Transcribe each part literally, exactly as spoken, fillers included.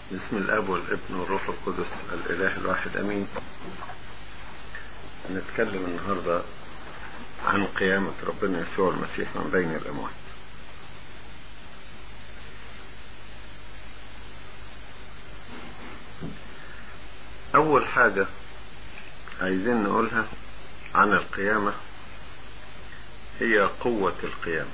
بسم الاب والابن والروح القدس الاله الواحد امين. نتكلم النهارده عن قيامة ربنا يسوع المسيح من بين الاموات. اول حاجة عايزين نقولها عن القيامة هي قوة القيامة.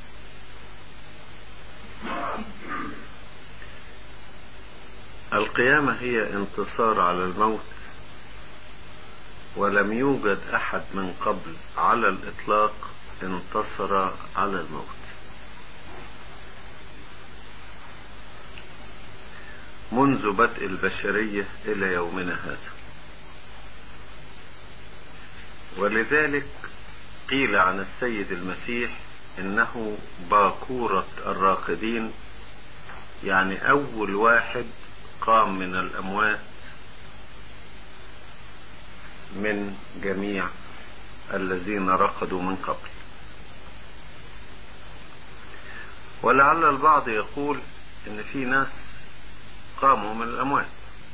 القيامة هي انتصار على الموت، ولم يوجد احد من قبل على الاطلاق انتصر على الموت. منذ بدء البشرية الى يومنا هذا، ولذلك قيل عن السيد المسيح انه باكورة الراقدين، يعني اول واحد قام من الاموات من جميع الذين رقدوا من قبل. ولعل البعض يقول ان في ناس قاموا من الاموات.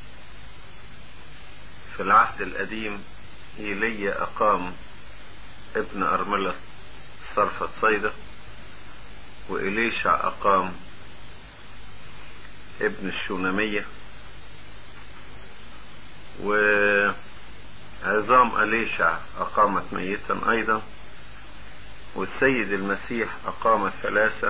في العهد القديم ايليا اقام ابن ارملة صرفة صيدا، وإليشع اقام ابن الشونامية، وعظام إليشع اقامت ميتا ايضا، والسيد المسيح اقام ثلاثة: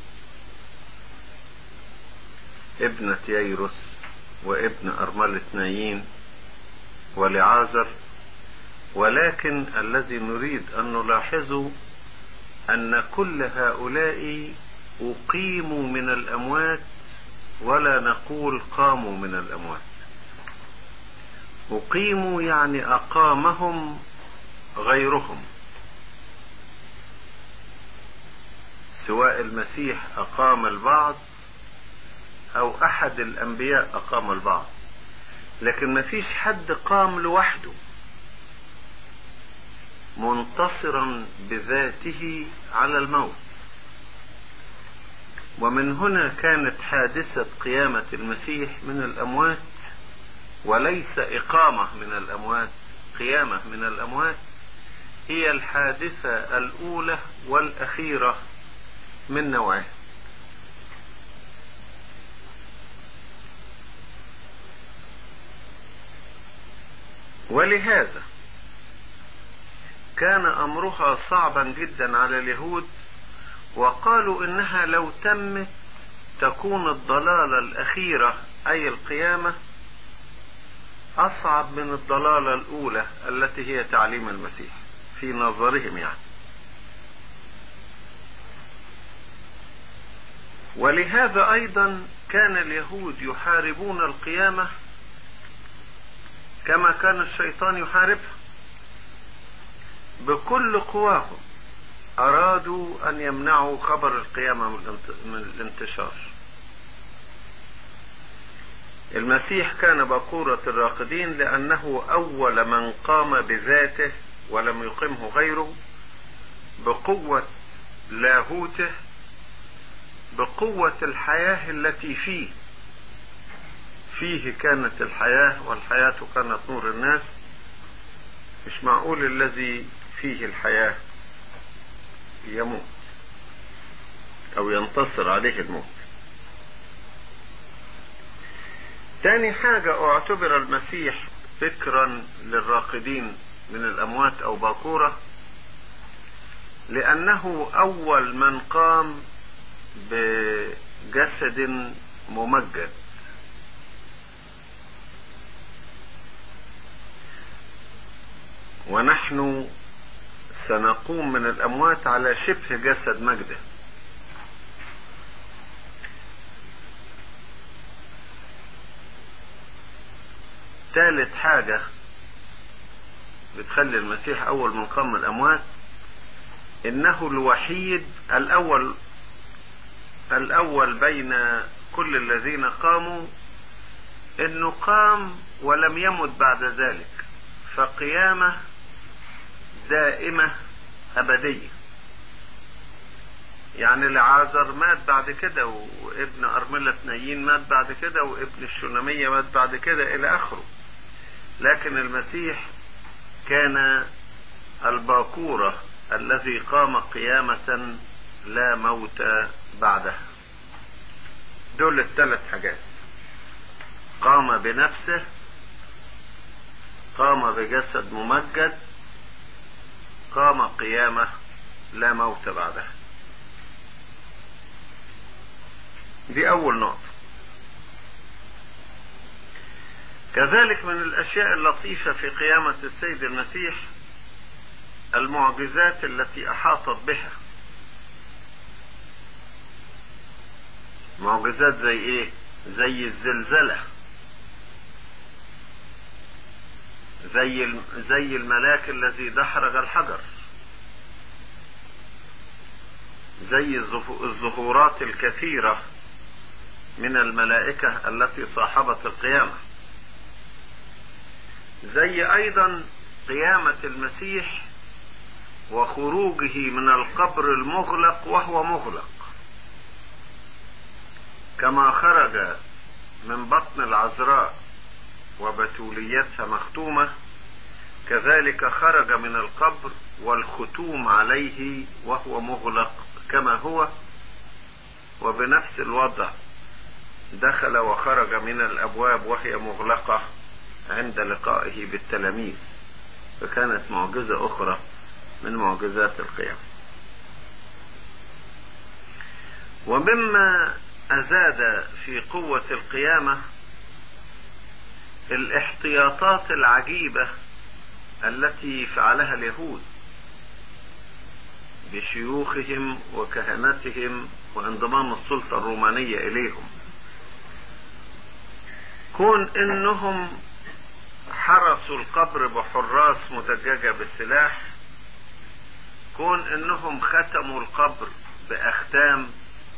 ابنة ييروس وابن ارملة نايين ولعازر. ولكن الذي نريد ان نلاحظه ان كل هؤلاء اقيموا من الاموات، ولا نقول قاموا من الاموات. اقيموا يعني اقامهم غيرهم، سواء المسيح اقام البعض او احد الانبياء اقام البعض، لكن ما فيش حد قام لوحده منتصرا بذاته على الموت. ومن هنا كانت حادثة قيامة المسيح من الاموات، وليس اقامة من الاموات، قيامة من الاموات، هي الحادثة الاولى والاخيرة من نوعها. ولهذا كان امرها صعبا جدا على اليهود، وقالوا انها لو تمت تكون الضلالة الاخيرة اي القيامة اصعب من الضلالة الاولى التي هي تعليم المسيح في نظرهم يعني. ولهذا ايضا كان اليهود يحاربون القيامة كما كان الشيطان يحاربها بكل قواهم. ارادوا ان يمنعوا خبر القيامة من الانتشار. المسيح كان باكورة الراقدين لانه اول من قام بذاته ولم يقمه غيره، بقوة لاهوته، بقوة الحياة التي فيه. فيه كانت الحياة، والحياة كانت نور الناس. مش معقول الذي فيه الحياة يموت او ينتصر عليه الموت. تاني حاجة، اعتبر المسيح ذكرا للراقدين من الاموات او باكورة لانه اول من قام بجسد ممجد. ونحن سنقوم من الاموات على شبه جسد مجده. ثالث حاجة بتخلي المسيح اول من قام من الاموات انه الوحيد الاول الاول بين كل الذين قاموا، انه قام ولم يمت بعد ذلك، فقيامة دائمة أبدية. يعني لعازر مات بعد كده، وابن أرملة نايين مات بعد كده، وابن الشونامية مات بعد كده إلى آخره. لكن المسيح كان الباكورة الذي قام قيامة لا موت بعدها. دول الثلاث حاجات: قام بنفسه، قام بجسد ممجد، قام قيامة لا موت بعدها. دي أول نقطة. كذلك من الأشياء اللطيفة في قيامة السيد المسيح المعجزات التي أحاطت بها. معجزات زي إيه؟ زي الزلزلة، زي زي الملاك الذي دحرج الحجر، زي الظهورات الكثيرة من الملائكة التي صاحبت القيامة، زي أيضا قيامة المسيح وخروجه من القبر المغلق وهو مغلق، كما خرج من بطن العذراء وبتوليتها مختومة، كذلك خرج من القبر والختوم عليه وهو مغلق كما هو، وبنفس الوضع دخل وخرج من الأبواب وهي مغلقة عند لقائه بالتلاميذ. فكانت معجزة أخرى من معجزات القيامة. ومما أزاد في قوة القيامة الاحتياطات العجيبة التي فعلها اليهود بشيوخهم وكهنتهم وانضمام السلطة الرومانية إليهم. كون إنهم حرسوا القبر بحراس مدججة بالسلاح، كون إنهم ختموا القبر بأختام،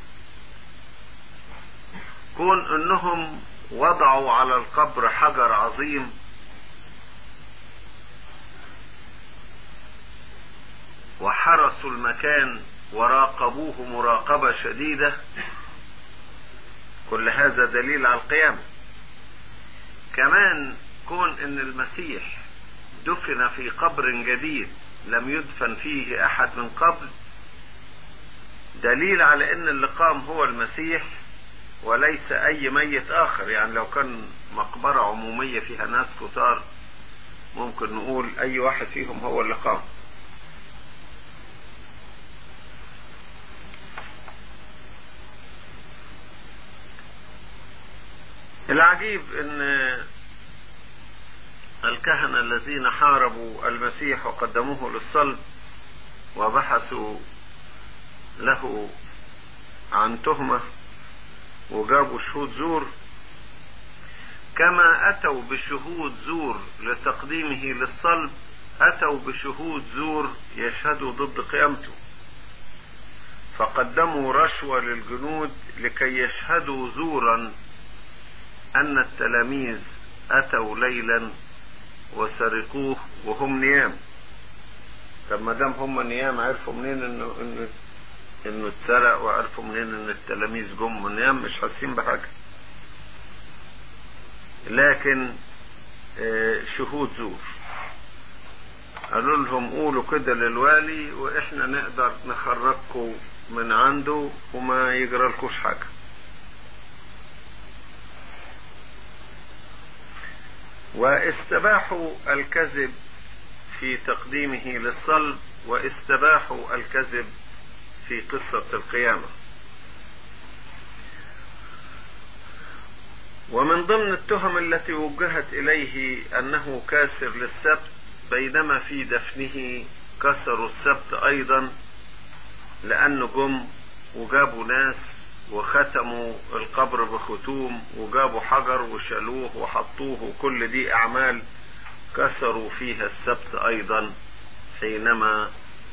كون إنهم وضعوا على القبر حجر عظيم، وحرسوا المكان وراقبوه مراقبة شديدة، كل هذا دليل على القيامة. كمان كون ان المسيح دفن في قبر جديد لم يدفن فيه احد من قبل، دليل على ان اللي قام هو المسيح وليس اي ميت اخر. يعني لو كان مقبرة عمومية فيها ناس كتار ممكن نقول اي واحد فيهم هو اللي قام. العجيب ان الكهنة الذين حاربوا المسيح وقدموه للصلب وبحثوا له عن تهمة وجابوا شهود زور، كما أتوا بشهود زور لتقديمه للصلب أتوا بشهود زور يشهدوا ضد قيامته، فقدموا رشوة للجنود لكي يشهدوا زورا أن التلاميذ أتوا ليلا وسرقوه وهم نيام. طب ما دام هم نيام عرفوا منين انه انه انه اتسرق، وعرفوا منين ان التلاميذ جم من نيام؟ مش حاسين بحاجه. لكن اه شهود زور قالوا لهم قولوا كده للوالي واحنا نقدر نخرجكم من عنده وما يجرالكوش حاجه. واستباحوا الكذب في تقديمه للصلب، واستباحوا الكذب في قصة القيامة. ومن ضمن التهم التي وجهت إليه أنه كاسر للسبت، بينما في دفنه كسروا السبت أيضا، لأنه جم وجابوا ناس وختموا القبر بختوم وجابوا حجر وشالوه وحطوه، وكل دي أعمال كسروا فيها السبت أيضا حينما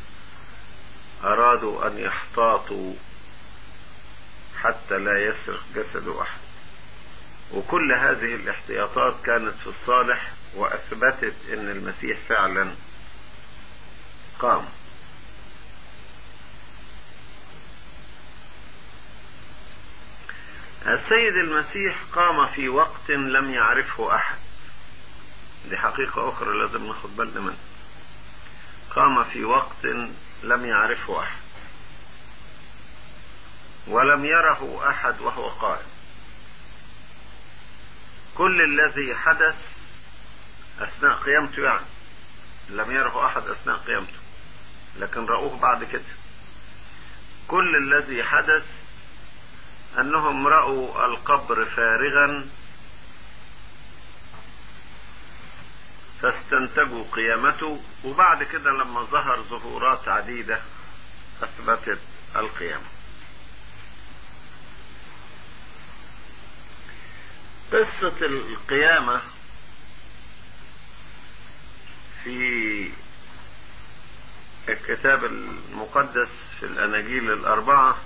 أرادوا أن يحتاطوا حتى لا يسرق جسد أحد. وكل هذه الاحتياطات كانت في الصالح وأثبتت أن المسيح فعلا قام. السيد المسيح قام في وقت لم يعرفه أحد. دي حقيقة أخرى لازم ناخد بالنا منها. قام في وقت لم يعرفه أحد ولم يره أحد وهو قائم. كل الذي حدث أثناء قيامته، يعني لم يره أحد أثناء قيامته لكن رأوه بعد كده. كل الذي حدث أنهم رأوا القبر فارغا فاستنتجوا قيامته، وبعد كده لما ظهر ظهورات عديدة أثبتت القيامة. قصة القيامة في الكتاب المقدس في الأناجيل الأربعة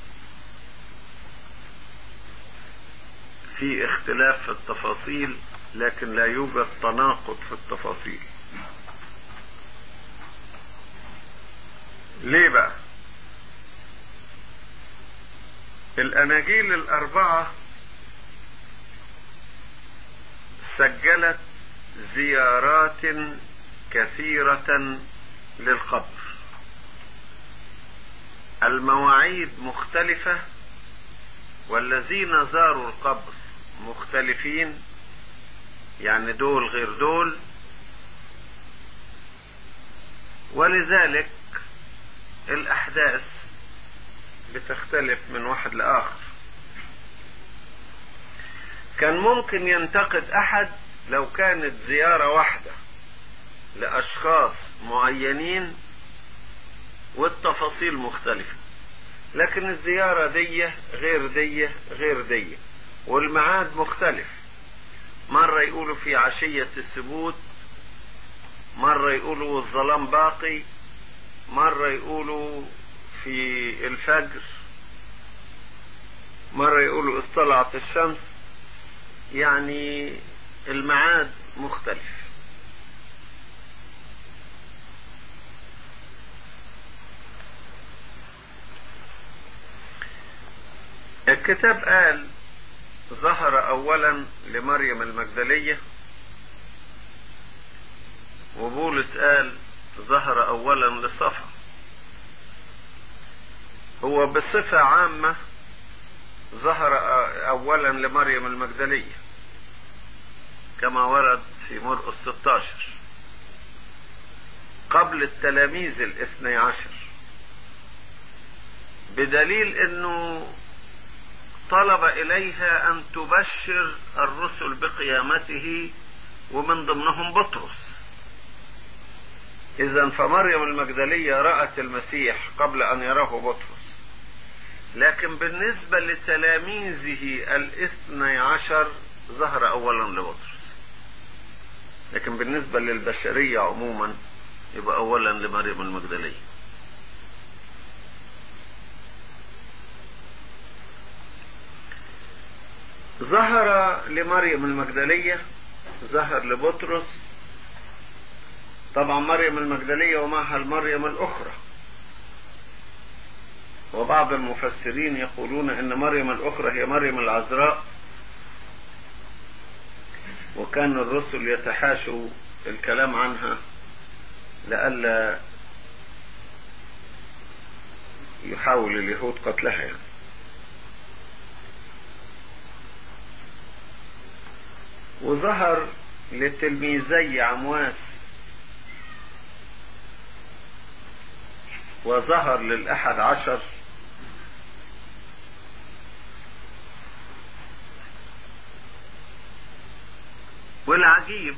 في اختلاف في التفاصيل، لكن لا يوجد تناقض في التفاصيل. ليه بقى؟ الأناجيل الأربعة سجلت زيارات كثيرة للقبر. المواعيد مختلفة والذين زاروا القبر مختلفين، يعني دول غير دول، ولذلك الأحداث بتختلف من واحد لآخر. كان ممكن ينتقد أحد لو كانت زيارة واحدة لأشخاص معينين والتفاصيل مختلفة، لكن الزيارة دي غير دي غير دي والميعاد مختلف. مرة يقولوا في عشية السبوت، مرة يقولوا الظلام باقي، مرة يقولوا في الفجر، مرة يقولوا اطلعت الشمس، يعني الميعاد مختلف. الكتاب قال ظهر اولا لمريم المجدلية، وبولس قال ظهر اولا لصفا. هو بصفة عامة ظهر اولا لمريم المجدلية كما ورد في مرقس ستة عشر قبل التلاميذ الاثني عشر، بدليل انه طلب اليها ان تبشر الرسل بقيامته ومن ضمنهم بطرس. اذا فمريم المجدلية رأت المسيح قبل ان يراه بطرس، لكن بالنسبة لتلاميذه الاثني عشر ظهر اولا لبطرس، لكن بالنسبة للبشرية عموما يبقى اولا لمريم المجدلية. ظهر لمريم المجدلية، ظهر لبطرس. طبعا مريم المجدلية ومعها المريم الأخرى، وبعض المفسرين يقولون ان مريم الأخرى هي مريم العذراء، وكان الرسل يتحاشوا الكلام عنها لئلا يحاول اليهود قتلها يعني. وظهر لتلميذي عمواس، وظهر للأحد عشر، والعجيب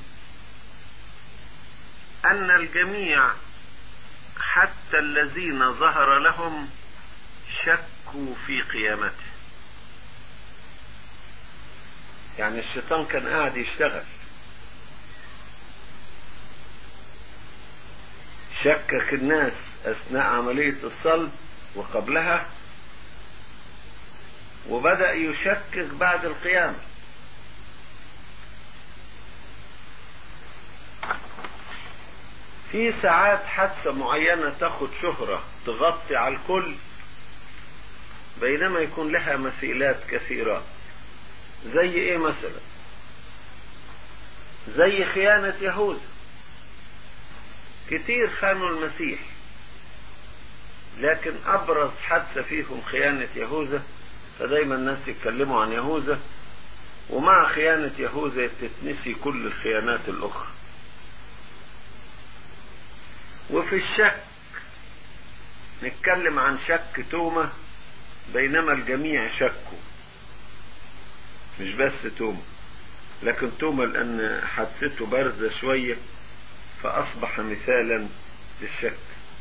أن الجميع حتى الذين ظهر لهم شكوا في قيامته. يعني الشيطان كان قاعد يشتغل، شكك الناس أثناء عملية الصلب وقبلها، وبدأ يشكك بعد القيامة. في ساعات حادثة معينة تاخد شهرة تغطي على الكل، بينما يكون لها مثيلات كثيرة. زي ايه مثلا؟ زي خيانة يهوذا. كتير خانوا المسيح، لكن ابرز حادثة فيهم خيانة يهوذا، فدايما الناس يتكلموا عن يهوذا، ومع خيانة يهوذا تتنسي كل الخيانات الاخرى. وفي الشك نتكلم عن شك توما، بينما الجميع شكوا، مش بس توما، لكن توما لان حادثته بارزة شوية فاصبح مثالا للشك.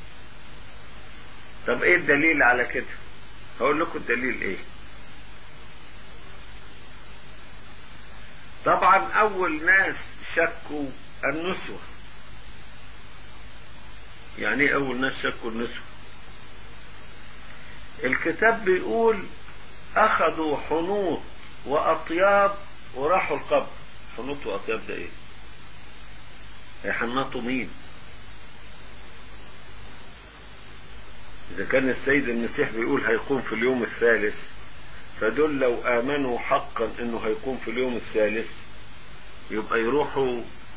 طب ايه الدليل على كده؟ هقول لكم الدليل ايه. طبعا اول ناس شكوا النسوة. يعني ايه اول ناس شكوا النسوة؟ الكتاب بيقول اخذوا حنوط واطياب وراحوا القبر. حنوط واطياب ده ايه؟ هيحنطوا مين؟ اذا كان السيد المسيح بيقول هيقوم في اليوم الثالث، فدول لو امنوا حقا انه هيقوم في اليوم الثالث يبقى يروحوا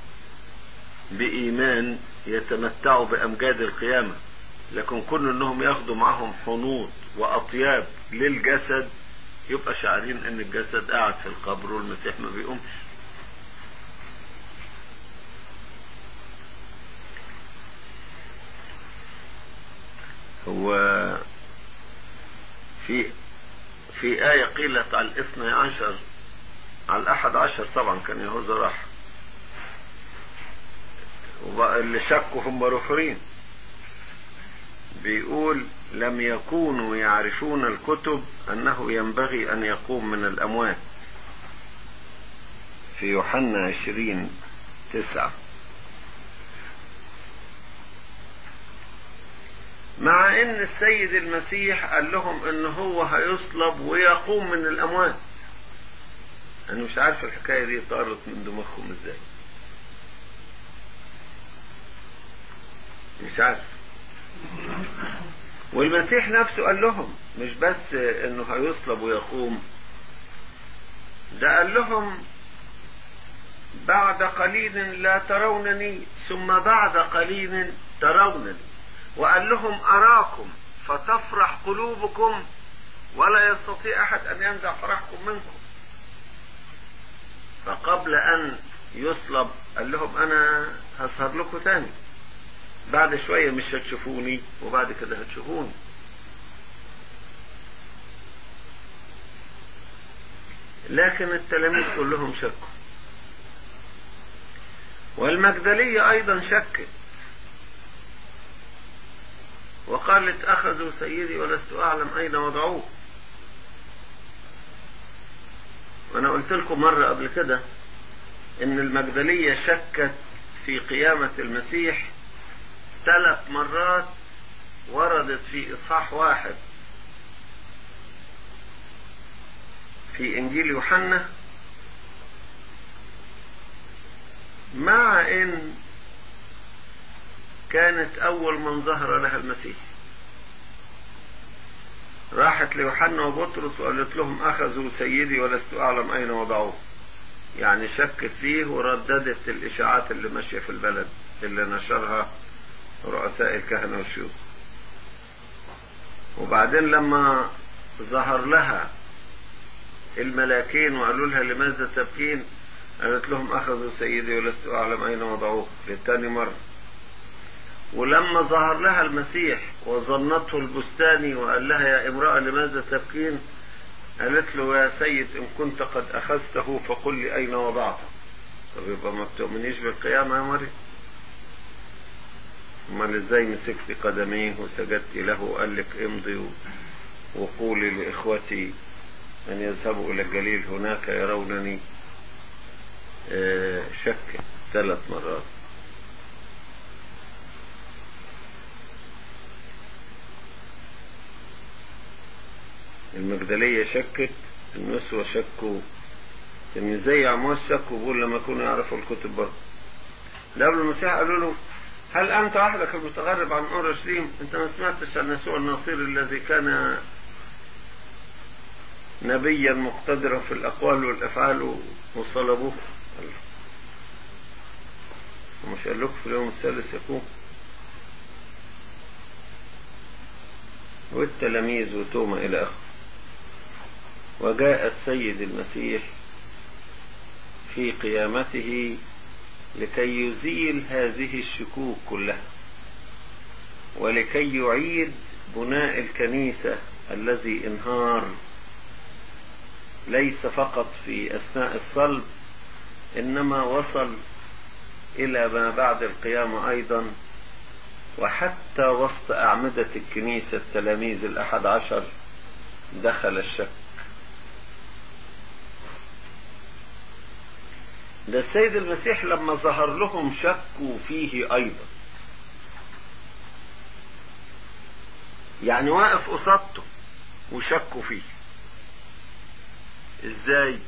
بايمان يتمتعوا بامجاد القيامة. لكن كون انهم ياخدوا معهم حنوط واطياب للجسد يبقى شاعرين ان الجسد قاعد في القبر والمسيح ما بيقومش. هو في في آية قيلت على الاثنى عشر، على الأحد عشر طبعا كان يهوذا راح، واللي شكوا هم رفرين. بيقول لم يكونوا يعرفون الكتب أنه ينبغي أن يقوم من الأموات، في يوحنا عشرين تسعة. مع ان السيد المسيح قال لهم ان هو هيصلب ويقوم من الاموات. انا مش عارف الحكاية دي طارت من دماغهم ازاي، مش عارف. والمسيح نفسه قال لهم مش بس انه هيصلب ويقوم، ده قال لهم بعد قليل لا ترونني ثم بعد قليل ترونني. وقال لهم أراكم فتفرح قلوبكم ولا يستطيع أحد أن ينزع فرحكم منكم. فقبل أن يصلب قال لهم أنا هظهر لكم تاني، بعد شوية مش هتشوفوني وبعد كده هتشوفوني. لكن التلاميذ كلهم شكوا. والمجدلية أيضا شكت وقالت أخذوا سيدي ولست أعلم أين وضعوه. وأنا قلت لكم مرة قبل كده إن المجدلية شكت في قيامة المسيح ثلاث مرات، وردت في إصحاح واحد في إنجيل يوحنا، مع إن كانت أول من ظهر لها المسيح. راحت ليوحنا وبطرس وقالت لهم أخذوا سيدي ولست أعلم أين وضعوه. يعني شكت فيه ورددت الإشاعات اللي ماشية في البلد اللي نشرها رؤساء الكهنة والشيوخ. وبعدين لما ظهر لها الملاكين وقالوا لها لماذا تبكين، قالت لهم أخذوا سيدي ولست أعلم أين وضعوه للتاني مرة. ولما ظهر لها المسيح وظنته البستاني وقال لها يا امرأة لماذا تبكين، قالت له يا سيد إن كنت قد أخذته فقل لي أين وضعته. طب يبقى ما بتؤمنيش بالقيامة يا مريم؟ امال ازاي مسكت قدميه وسجدت له وقال لك امضي وقولي لإخوتي أن يذهبوا إلى الجليل هناك يرونني؟ شك ثلاث مرات. المجدلية شكت، النسوة شكوا، ان زي عمواس شكوا بيقول لما كانوا يعرفوا الكتب برضه. ده قبل المسيح قالوا له هل انت وحدك المتغرب عن اورشليم؟ انت ما سمعتش عن يسوع الناصير الذي كان نبيا مقتدرا في الأقوال والأفعال وصلبوه. ومش قال لكم في اليوم الثالث يقوم؟ والتلاميذ وتوما إلى آخره. وجاء السيد المسيح في قيامته لكي يزيل هذه الشكوك كلها، ولكي يعيد بناء الكنيسة الذي انهار ليس فقط في أثناء الصلب، إنما وصل إلى ما بعد القيامة أيضا، وحتى وسط أعمدة الكنيسة التلاميذ الأحد عشر دخل الشك. ده السيد المسيح لما ظهر لهم شكوا فيه أيضا، يعني واقف قصادته وشكوا فيه. ازاي؟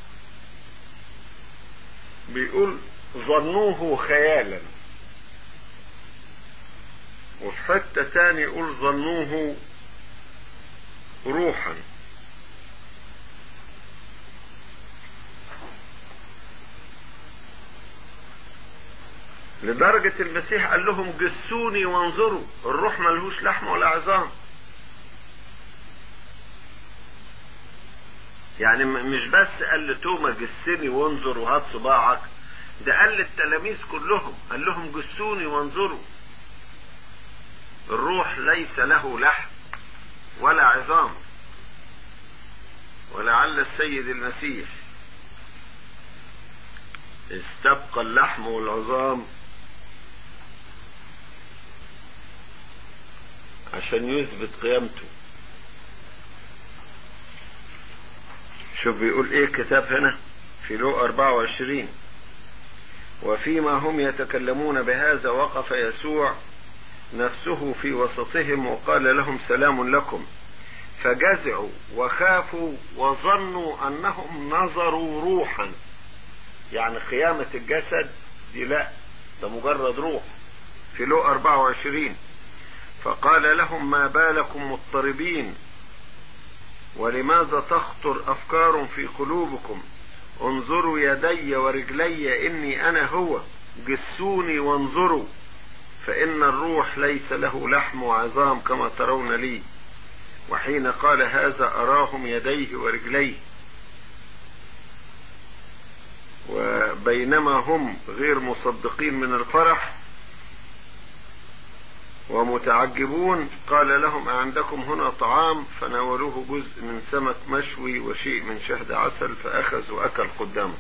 بيقول ظنوه خيالا، وفي حتة تاني يقول ظنوه روحا. لدرجة المسيح قال لهم جسوني وانظروا، الروح ملهوش لحم ولا عظام. يعني مش بس قال لتوما جسني وانظر وهات صباعك، ده قال للتلاميذ كلهم، قال لهم جسوني وانظروا، الروح ليس له لحم ولا عظام. ولعل السيد المسيح استبقى اللحم والعظام عشان يثبت قيامته. شوف بيقول ايه الكتاب هنا في لوقا أربعة وعشرين: وفيما هم يتكلمون بهذا وقف يسوع نفسه في وسطهم وقال لهم سلام لكم، فجزعوا وخافوا وظنوا أنهم نظروا روحا. يعني قيامة الجسد دي لا، ده مجرد روح. في لوقا أربعة وعشرين: فقال لهم ما بالكم مضطربين ولماذا تخطر أفكار في قلوبكم، انظروا يدي ورجلي إني أنا هو، جسوني وانظروا، فإن الروح ليس له لحم وعظام كما ترون لي. وحين قال هذا أراهم يديه ورجليه. وبينما هم غير مصدقين من الفرح ومتعجبون قال لهم أعندكم هنا طعام؟ فناولوه جزء من سمك مشوي وشيء من شهد عسل، فأخذ وأكل قدامه.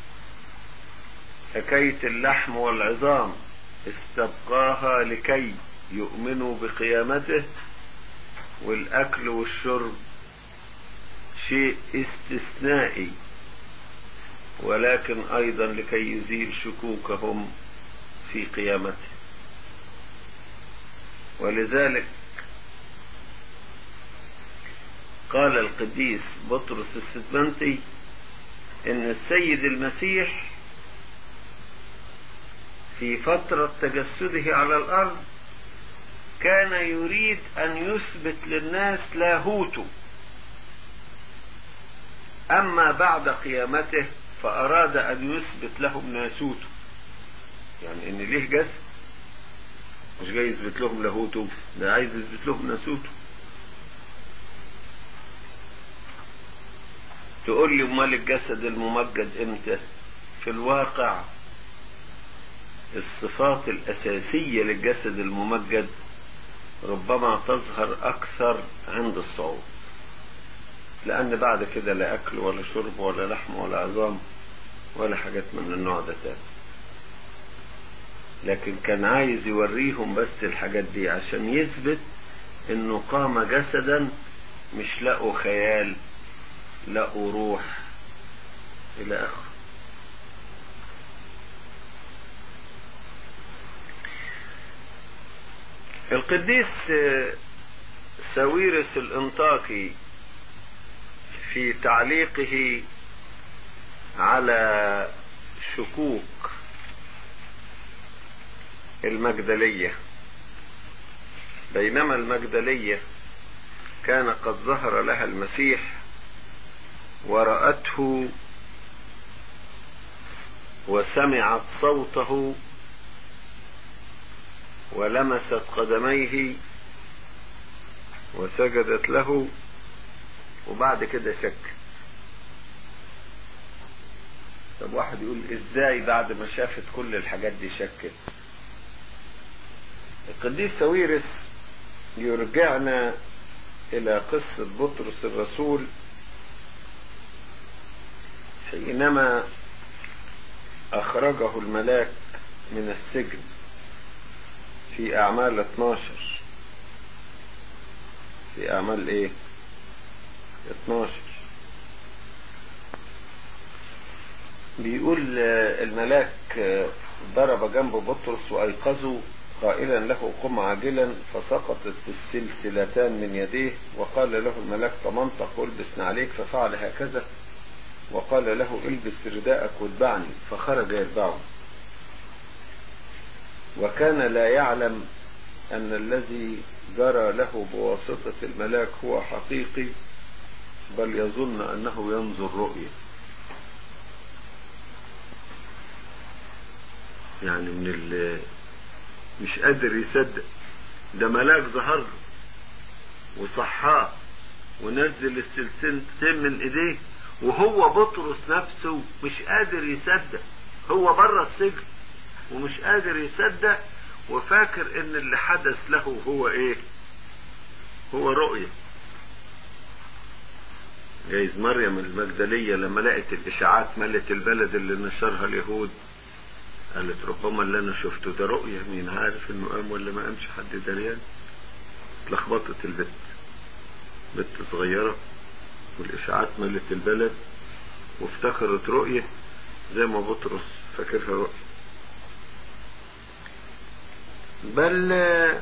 حكاية اللحم والعظام استبقاها لكي يؤمنوا بقيامته، والأكل والشرب شيء استثنائي، ولكن أيضا لكي يزيل شكوكهم في قيامته. ولذلك قال القديس بطرس السدمنتي إن السيد المسيح في فترة تجسده على الأرض كان يريد أن يثبت للناس لاهوته، أما بعد قيامته فأراد أن يثبت لهم ناسوته. يعني إن ليه جسد، مش جاي يثبت لهم لاهوته، ده عايز يثبت لهم ناسوته. تقول لي امال الجسد الممجد امتى؟ في الواقع الصفات الأساسية للجسد الممجد ربما تظهر أكثر عند الصعود، لأن بعد كده لا أكل ولا شرب ولا لحم ولا عظام ولا حاجات من النوع ده تاني. لكن كان عايز يوريهم بس الحاجات دي عشان يثبت انه قام جسدا، مش لقوا خيال، لقوا روح الى اخره. القديس ساويرس الانطاكي في تعليقه على شكوك المجدلية، بينما المجدلية كان قد ظهر لها المسيح ورأته وسمعت صوته ولمست قدميه وسجدت له، وبعد كده شك. طب واحد يقول ازاي بعد ما شافت كل الحاجات دي شكت؟ القديس ساويرس يرجعنا الى قصة بطرس الرسول حينما اخرجه الملاك من السجن في اعمال اتناشر. في اعمال ايه؟ اتناشر. بيقول الملاك ضرب جنب بطرس وايقظه قائلا له قم عاجلا، فسقطت السلسلتان من يديه، وقال له الملاك تمنطق والبس نعليك، ففعل هكذا، وقال له البس رداءك واتبعني، فخرج يتبعه. وكان لا يعلم ان الذي جرى له بواسطة الملاك هو حقيقي، بل يظن انه ينظر رؤية. يعني من ال مش قادر يصدق، ده ملاك ظهر له وصحاه ونزل السلسلتين من ايديه، وهو بطرس نفسه مش قادر يصدق. هو بره السجن ومش قادر يصدق، وفاكر ان اللي حدث له هو ايه؟ هو رؤية. جايز مريم المجدلية لما لقت الاشاعات ملت البلد اللي نشرها اليهود، قالت ربما اللي انا شفته ده رؤية، مين عارف انه قام ولا ما قامش، حد دريان. اتلخبطت البت، بنت صغيرة والاشاعات ملت البلد وافتكرت رؤية زي ما بطرس فاكرها رؤية. بل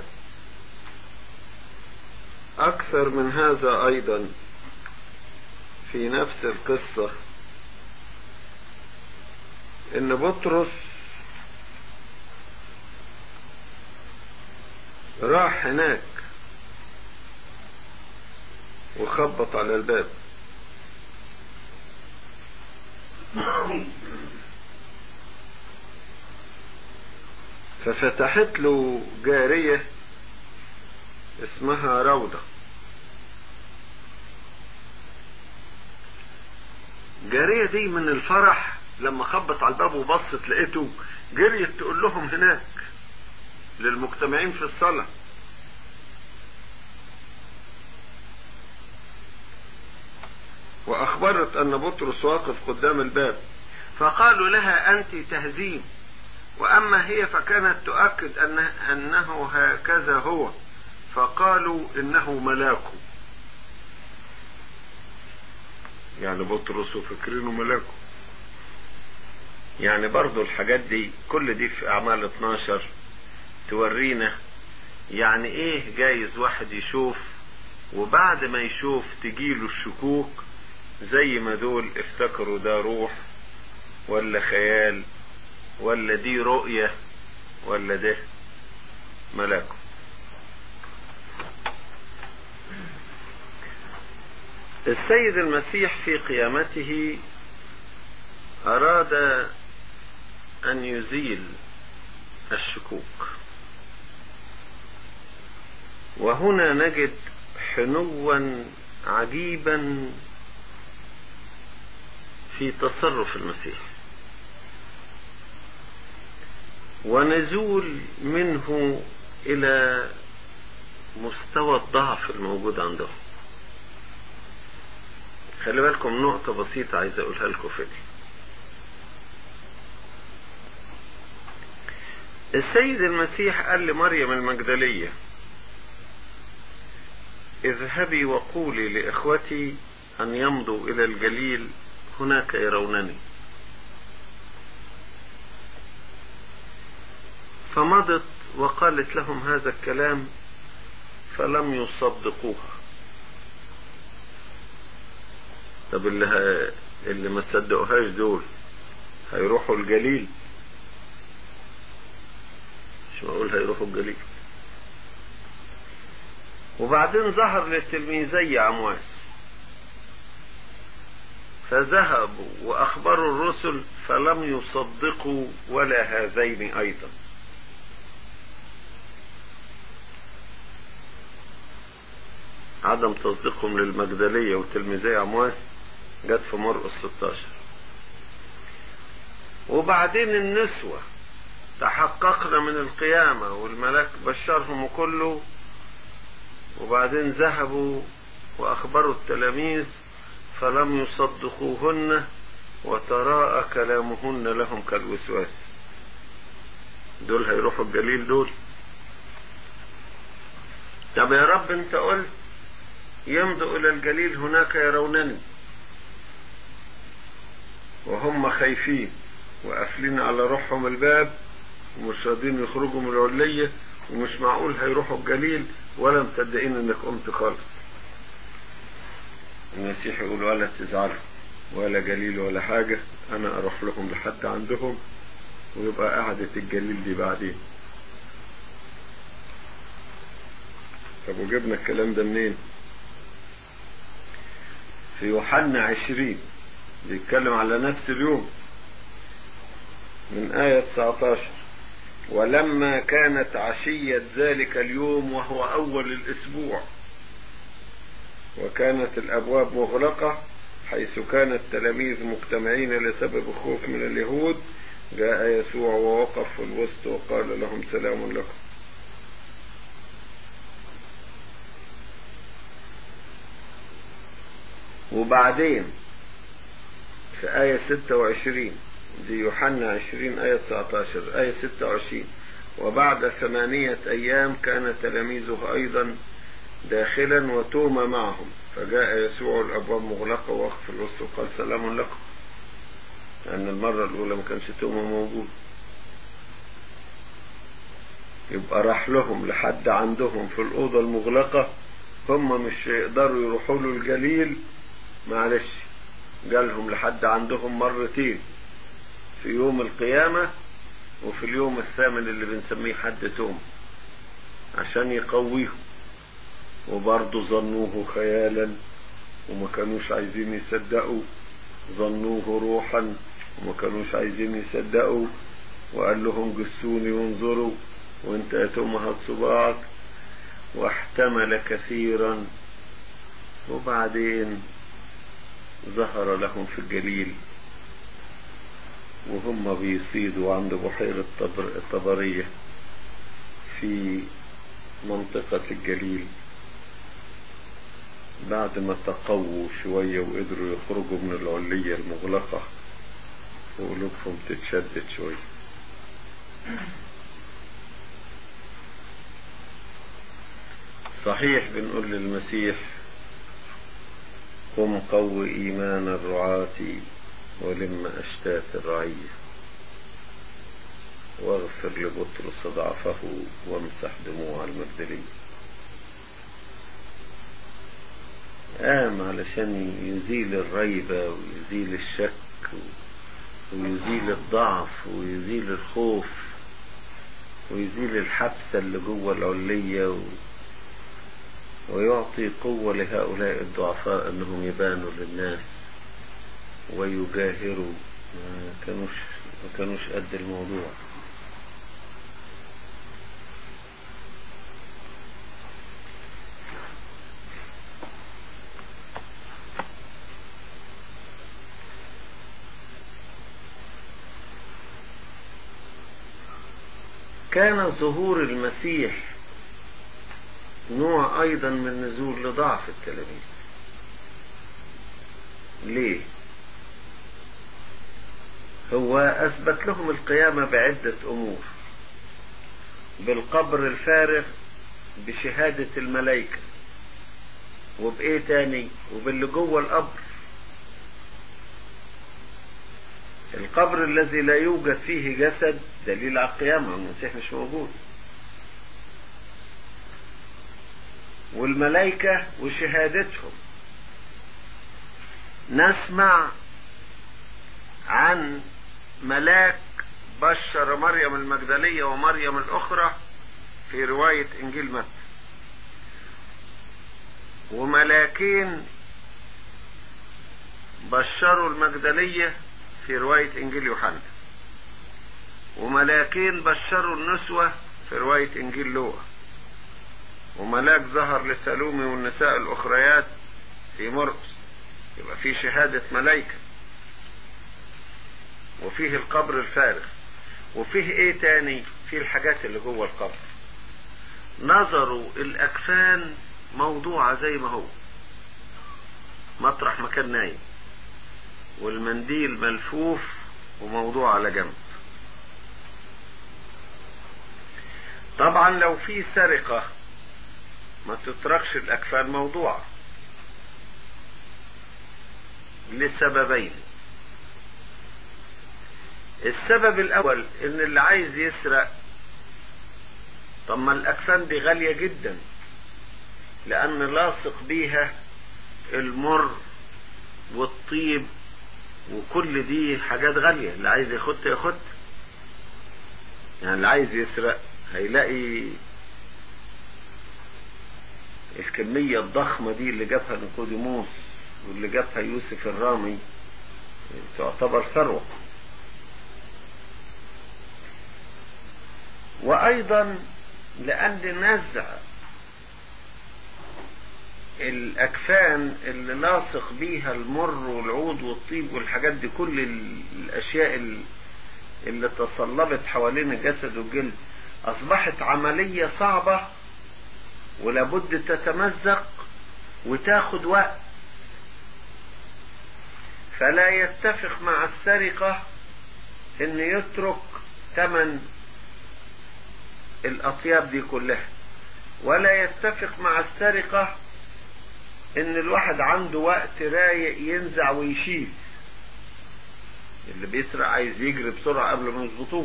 اكثر من هذا ايضا في نفس القصة، ان بطرس راح هناك وخبط على الباب، ففتحت له جارية اسمها روضة. جارية دي من الفرح لما خبط على الباب وبصت لقيته، جريت تقول لهم هناك للمجتمعين في الصلاة. واخبرت ان بطرس واقف قدام الباب، فقالوا لها انت تهزين، واما هي فكانت تؤكد أن انه هكذا هو، فقالوا انه ملاكه. يعني بطرس وفكرينه ملاكه. يعني برضو الحاجات دي كل دي في اعمال اتناشر تورينا يعني ايه جايز واحد يشوف وبعد ما يشوف تجيله الشكوك، زي ما دول افتكروا ده روح ولا خيال ولا دي رؤية ولا ده ملاكه. السيد المسيح في قيامته اراد ان يزيل الشكوك، وهنا نجد حنوا عجيبا في تصرف المسيح، ونزول منه الى مستوى الضعف الموجود عنده. خلي بالكم نقطة بسيطة عايز اقولها لكم في دي. السيد المسيح قال لمريم المجدلية اذهبي وقولي لإخوتي أن يمضوا إلى الجليل هناك يرونني. فمضت وقالت لهم هذا الكلام فلم يصدقوها. طب اللي, ه... اللي ما تصدقوهاش دول هيروحوا الجليل؟ مش معقول هيروحوا الجليل. وبعدين ظهر للتلميذي عمواس فذهبوا وأخبروا الرسل فلم يصدقوا ولا هذين أيضا. عدم تصديقهم للمجدلية وتلميذي عمواس جت في مرقس ستاشر. وبعدين النسوة تحققنا من القيامة والملاك بشرهم كله، وبعدين ذهبوا وأخبروا التلاميذ فلم يصدقوهن وتراءى كلامهن لهم كالوسواس. دول هيروحوا الجليل دول؟ طب يا رب انت قلت يمضوا الى الجليل هناك يرونني، وهم خايفين وقافلين على روحهم الباب ومش راضين يخرجوا من العلية، ومش معقول هيروحوا الجليل ولا مصدقين انك قمت خالص. المسيح يقول ولا تزعلوا ولا جليل ولا حاجة، انا اروح لهم لحد عندهم، ويبقى قعدة الجليل دي بعدين. طب وجبنا الكلام ده منين؟ في يوحنا عشرين بيتكلم على نفس اليوم من آية تسعتاشر: ولما كانت عشية ذلك اليوم وهو أول الأسبوع وكانت الأبواب مغلقة حيث كان التلاميذ مجتمعين لسبب الخوف من اليهود، جاء يسوع ووقف في الوسط وقال لهم سلام لكم. وبعدين في آية ستة وعشرين، دي يوحنا عشرين آية تسعتاشر، آية ستة وعشرين: وبعد ثمانية أيام كان تلاميذه أيضا داخلا وتوما معهم، فجاء يسوع الأبواب مغلقة ووقف في الوسط وقال سلام لكم. لأن المرة الأولى ما كانش توما موجود. يبقى راح لهم لحد عندهم في الأوضة المغلقة، هم مش يقدروا يروحوا له الجليل، معلش جالهم لحد عندهم مرتين، في يوم القيامة وفي اليوم الثامن اللي بنسميه حد توم، عشان يقويهم. وبرضه ظنوه خيالا وما كانوش عايزين يصدقوا، ظنوه روحا وما كانوش عايزين يصدقوا، وقال لهم جسوني وانظروا وانت يا توم هات صباعك، واحتمل كثيرا. وبعدين ظهر لهم في الجليل وهم بيصيدوا عند بحيرة طبرية في منطقة الجليل، بعد ما تقووا شوية وقدروا يخرجوا من العلية المغلقة وقلوبهم تتشدد شوية. صحيح بنقول للمسيح قم قو إيمان الرعاة ولم أشتات الرعية، واغفر لبطرس ضعفه وامسح دموع المجدلية. قام علشان يزيل الريبة ويزيل الشك ويزيل الضعف ويزيل الخوف ويزيل الحبسة اللي جوه العلية و... ويعطي قوة لهؤلاء الضعفاء انهم يبانوا للناس ويجاهروا. ما كانوش ما كانوش قد الموضوع. كان ظهور المسيح نوع ايضا من نزول لضعف التلاميذ. ليه؟ هو اثبت لهم القيامة بعدة امور: بالقبر الفارغ، بشهادة الملائكة، وبايه تاني؟ وباللي جوه القبر. القبر الذي لا يوجد فيه جسد دليل على القيامة، المسيح مش موجود. والملائكة وشهادتهم. نسمع عن ملاك بشر مريم المجدلية ومريم الأخرى في رواية إنجيل متى، وملاكين بشروا المجدلية في رواية انجيل يوحنا، وملاكين بشروا النسوة في رواية انجيل لوقا، وملاك ظهر لسالومي والنساء الاخريات في مرقس. يبقى في شهادة ملائكة، وفيه القبر الفارغ، وفيه ايه تاني؟ فيه الحاجات اللي جوه القبر. نظروا الاكفان موضوعة زي ما هو، مطرح مكان نايم، والمنديل ملفوف وموضوع على جنب. طبعا لو في سرقة ما تتركش الاكفان موضوعة لسببين. السبب الاول ان اللي عايز يسرق، طب ما الاكفان دي غالية جدا، لان لاصق بيها المر والطيب وكل دي حاجات غالية، اللي عايز يخط يخط. يعني اللي عايز يسرق هيلاقي الكمية الضخمة دي اللي جابها نيقوديموس واللي جابها يوسف الرامي تعتبر ثروة. وايضا لان نزع الاكفان اللي لاصق بيها المر والعود والطيب والحاجات دي، كل الاشياء اللي تصلبت حوالين الجسد والجلد، اصبحت عملية صعبة ولابد تتمزق وتاخد وقت. فلا يتفق مع السرقة ان يترك ثمن الاطياب دي كلها، ولا يتفق مع السرقة ان الواحد عنده وقت رايق ينزع ويشيل. اللي بيسرق عايز يجري بسرعة قبل ما يظبطوه.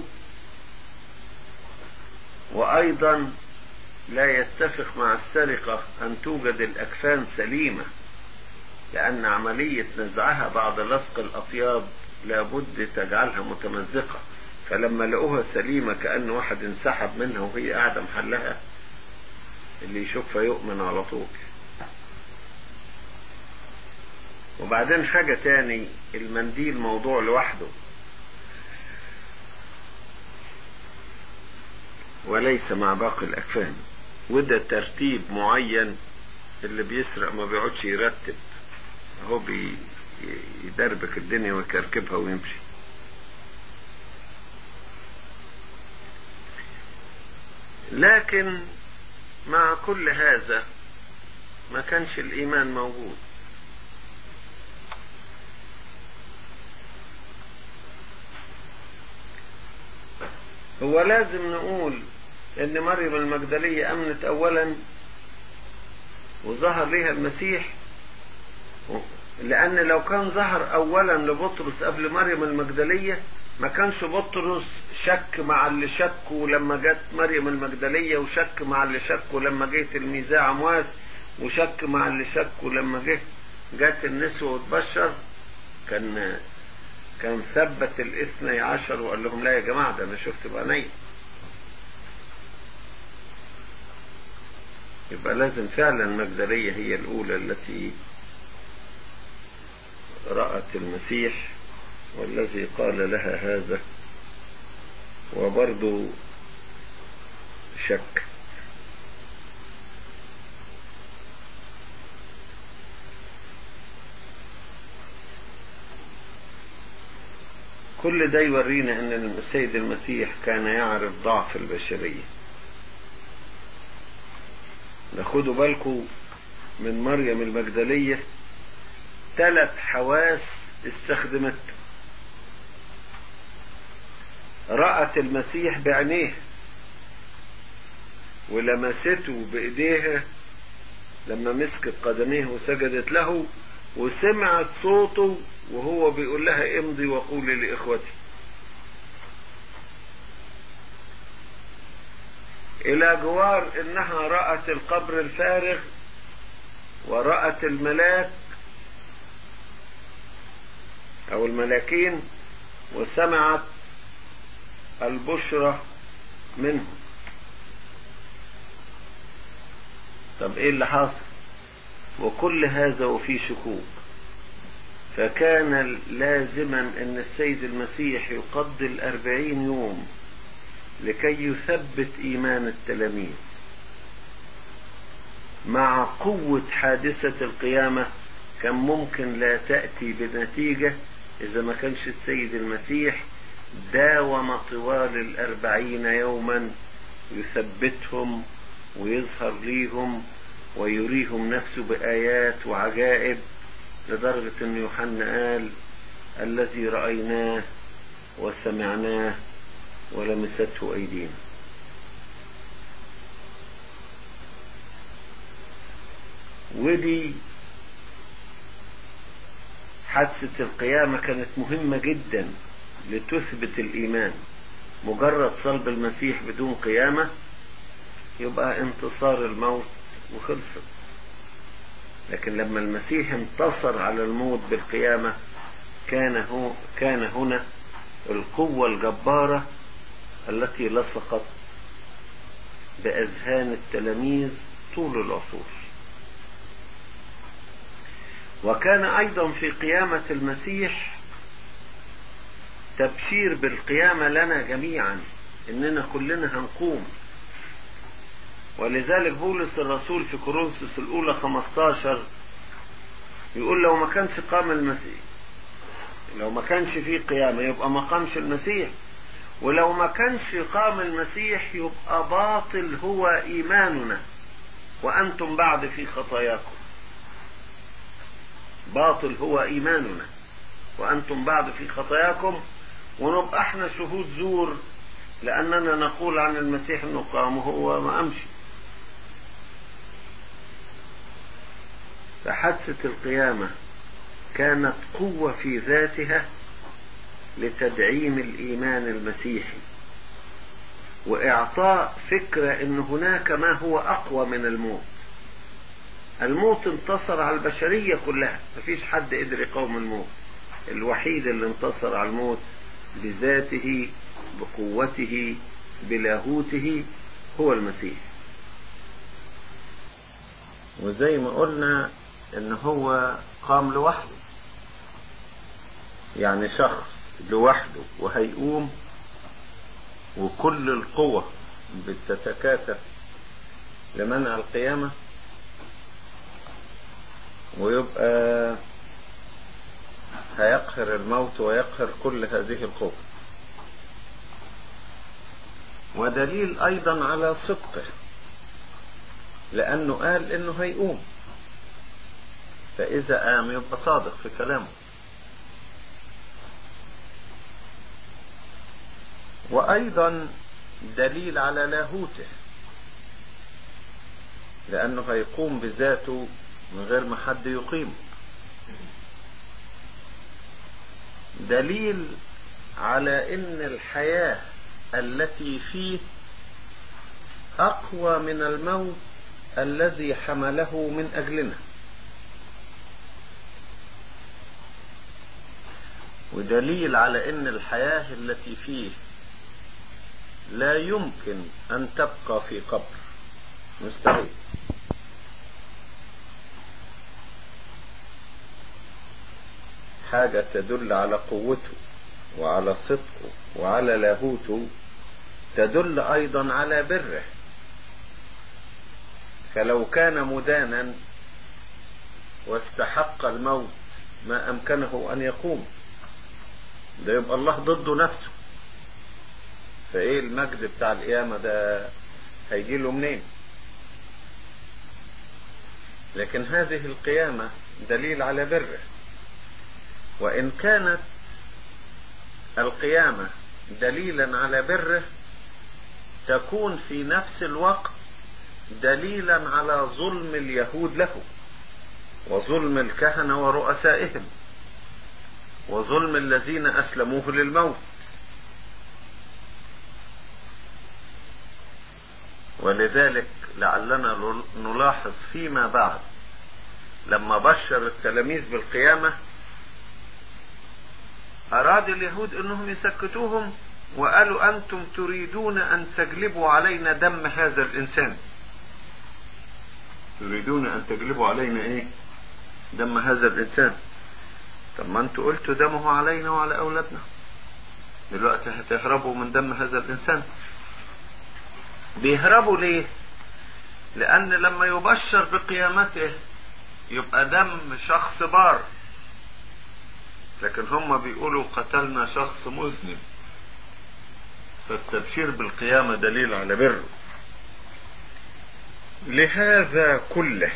وايضا لا يتفق مع السرقة ان توجد الاكفان سليمة، لان عملية نزعها بعد لصق الاطياب لابد تجعلها متمزقة. فلما لقوها سليمة كأن واحد انسحب منها وهي قاعدة محلها، اللي يشوفها يؤمن على طول. وبعدين حاجة تاني، المنديل موضوع لوحده وليس مع باقي الأكفان، وده ترتيب معين. اللي بيسرق ما بيقعدش يرتب، هو بيدربك الدنيا ويكركبها ويمشي. لكن مع كل هذا ما كانش الإيمان موجود. هو لازم نقول ان مريم المجدلية امنت اولا وظهر لها المسيح، لان لو كان ظهر اولا لبطرس قبل مريم المجدلية ما كانش بطرس شك مع اللي شكوا لما جت مريم المجدلية، وشك مع اللي شكوا لما جيت الميزاع عمواس، وشك مع اللي شكوا لما جه جت النسوة وتبشر. كان كان ثبت الاثني عشر وقال لهم لا يا جماعة، ده انا شفت بعيني. يبقى لازم فعلا المجدلية هي الاولى التي رأت المسيح والذي قال لها هذا، وبرضو شك. كل ده يورينا ان السيد المسيح كان يعرف ضعف البشرية. ناخدوا بالكم من مريم المجدلية، ثلاث حواس استخدمت. رأت المسيح بعينيه ولمسته بإيديها لما مسكت قدميه وسجدت له، وسمعت صوته وهو بيقول لها امضي وقولي لإخوتي. إلى جوار إنها رأت القبر الفارغ ورأت الملاك أو الملاكين وسمعت البشرة منه. طب إيه اللي حاصل؟ وكل هذا وفي شكوك. فكان لازما ان السيد المسيح يقضي الاربعين يوم لكي يثبت ايمان التلاميذ مع قوة حادثة القيامة. كان ممكن لا تأتي بنتيجة إذا ما كانش السيد المسيح داوم طوال الأربعين يوما يثبتهم ويظهر ليهم ويريهم نفسه بآيات وعجائب، لدرجة أن يوحنا قال: الذي رأيناه وسمعناه ولمسته أيدينا. ودي حادثة القيامة كانت مهمة جدا لتثبت الإيمان. مجرد صلب المسيح بدون قيامة يبقى انتصار الموت وخلصت، لكن لما المسيح انتصر على الموت بالقيامة كان هو كان هنا القوة الجبارة التي لصقت بأذهان التلاميذ طول العصور. وكان أيضا في قيامة المسيح تبشير بالقيامة لنا جميعا، إننا كلنا هنقوم. ولذلك بولس الرسول في كورنثوس الأولى خمستاشر يقول: لو ما كانش قام المسيح، لو ما كانش فيه قيامة يبقى ما قامش المسيح، ولو ما كانش قام المسيح يبقى باطل هو إيماننا وأنتم بعد في خطاياكم. باطل هو إيماننا وأنتم بعد في خطاياكم، ونبقى احنا شهود زور لأننا نقول عن المسيح أنه قام وهو ما أمشي. فحادثة القيامة كانت قوة في ذاتها لتدعيم الإيمان المسيحي وإعطاء فكرة أن هناك ما هو أقوى من الموت. الموت انتصر على البشرية كلها، مفيش حد قدر يقاوم الموت. الوحيد اللي انتصر على الموت بذاته بقوته بلاهوته هو المسيح. وزي ما قلنا ان هو قام لوحده، يعني شخص لوحده وهيقوم، وكل القوة بتتكاتف لمنع القيامة، ويبقى هيقهر الموت ويقهر كل هذه القوة. ودليل ايضا على صدقه، لانه قال انه هيقوم، فاذا قام يبقى صادق في كلامه. وايضا دليل على لاهوته، لانه هيقوم بذاته من غير ما حد يقيمه. دليل على ان الحياة التي فيه اقوى من الموت الذي حمله من اجلنا. ودليل على ان الحياة التي فيه لا يمكن ان تبقى في قبر، مستحيل. حاجة تدل على قوته وعلى صدقه وعلى لاهوته، تدل ايضا على بره. فلو كان مدانا واستحق الموت ما امكنه ان يقوم، ده يبقى الله ضده نفسه. فايه المجد بتاع القيامة ده هيجي له منين؟ لكن هذه القيامة دليل على بره. وان كانت القيامة دليلا على بره، تكون في نفس الوقت دليلا على ظلم اليهود له، وظلم الكهنة ورؤسائهم، وظلم الذين أسلموه للموت. ولذلك لعلنا نلاحظ فيما بعد لما بشر التلاميذ بالقيامة أراد اليهود أنهم يسكتوهم، وقالوا: أنتم تريدون أن تجلبوا علينا دم هذا الإنسان. تريدون أن تجلبوا علينا إيه؟ دم هذا الإنسان. طب ما انتوا قلتوا دمه علينا وعلى اولادنا، دلوقتي هتهربوا من دم هذا الانسان. بيهربوا ليه؟ لان لما يبشر بقيامته يبقى دم شخص بار، لكن هم بيقولوا قتلنا شخص مذنب، فالتبشير بالقيامة دليل على بره. لهذا كله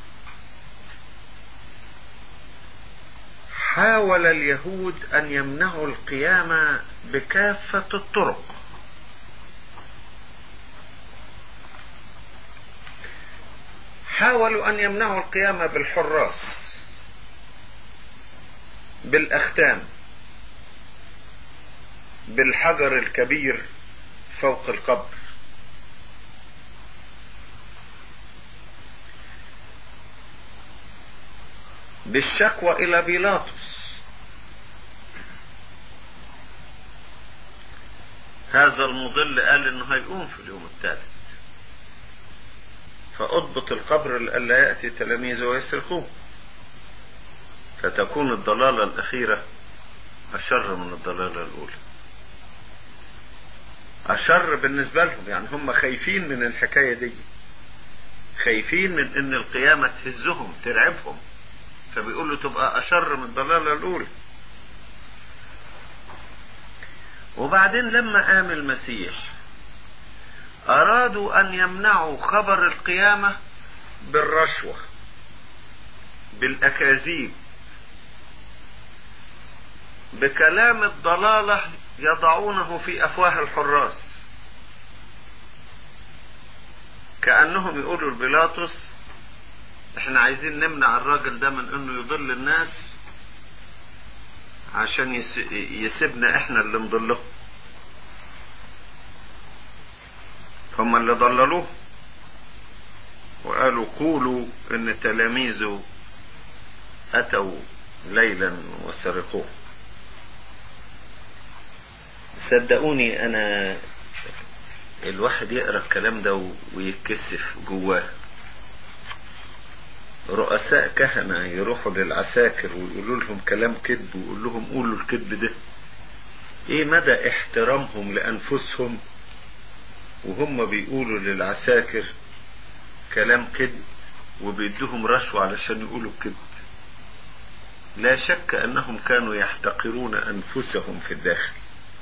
حاول اليهود أن يمنعوا القيامة بكافة الطرق. حاولوا أن يمنعوا القيامة بالحراس، بالأختام، بالحجر الكبير فوق القبر، بالشكوى إلى بيلاطس. هذا المضل قال إنه هيقوم في اليوم الثالث، فأضبط القبر لئلا يأتي تلاميذه ويسرقوه، فتكون الضلالة الأخيرة أشر من الضلالة الأولى. أشر بالنسبة لهم، يعني هم خايفين من الحكاية دي، خايفين من إن القيامة تهزهم ترعبهم، فبيقولوا تبقى أشر من الضلالة الأولى. وبعدين لما قام المسيح أرادوا أن يمنعوا خبر القيامة بالرشوة، بالأكاذيب، بكلام الضلالة يضعونه في أفواه الحراس، كأنهم يقولوا لبيلاطس احنا عايزين نمنع الراجل ده من انه يضل الناس عشان يسيبنا احنا اللي نضله. هم اللي ضللوه وقالوا قولوا ان تلاميذه اتوا ليلا وسرقوه. صدقوني انا الواحد يقرأ الكلام ده ويتكسف جواه. رؤساء كهنة يروحوا للعساكر ويقولوا لهم كلام كذب ويقول لهم قولوا الكذب ده. ايه مدى احترامهم لانفسهم وهم بيقولوا للعساكر كلام كذب وبيدوهم رشوة علشان يقولوا الكذب. لا شك انهم كانوا يحتقرون انفسهم في الداخل.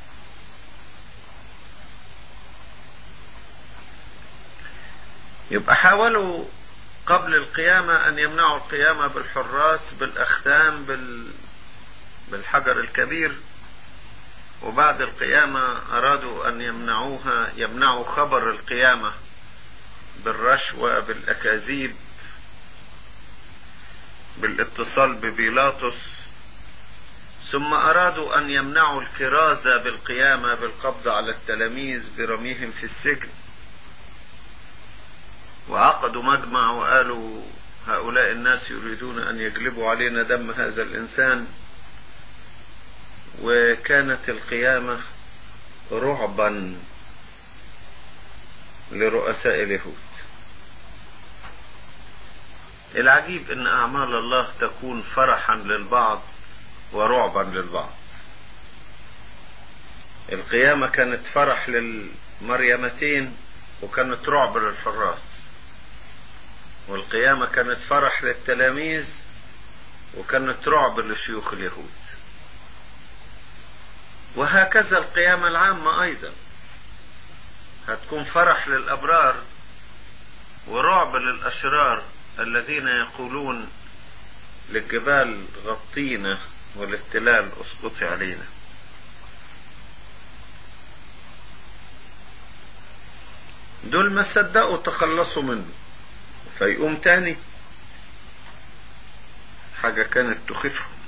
يبقى حاولوا قبل القيامة أن يمنعوا القيامة بالحراس، بالأختام، بال... بالحجر الكبير، وبعد القيامة أرادوا أن يمنعوها يمنعوا خبر القيامة بالرشوة، بالأكاذيب، بالاتصال ببيلاطس. ثم أرادوا أن يمنعوا الكرازة بالقيامة بالقبض على التلاميذ برميهم في السجن، وعقدوا مجمع وقالوا هؤلاء الناس يريدون أن يجلبوا علينا دم هذا الإنسان. وكانت القيامة رعبا لرؤساء اليهود. العجيب ان اعمال الله تكون فرحا للبعض ورعبا للبعض. القيامة كانت فرح للمريمتين وكانت رعب للحراس، والقيامة كانت فرح للتلاميذ وكانت رعب لشيوخ اليهود. وهكذا القيامة العامة ايضا هتكون فرح للابرار ورعب للاشرار الذين يقولون للجبال غطينا وللتلال اسقطي علينا. دول ما صدقوا تخلصوا منه فيقوم تاني، حاجة كانت تخيفهم.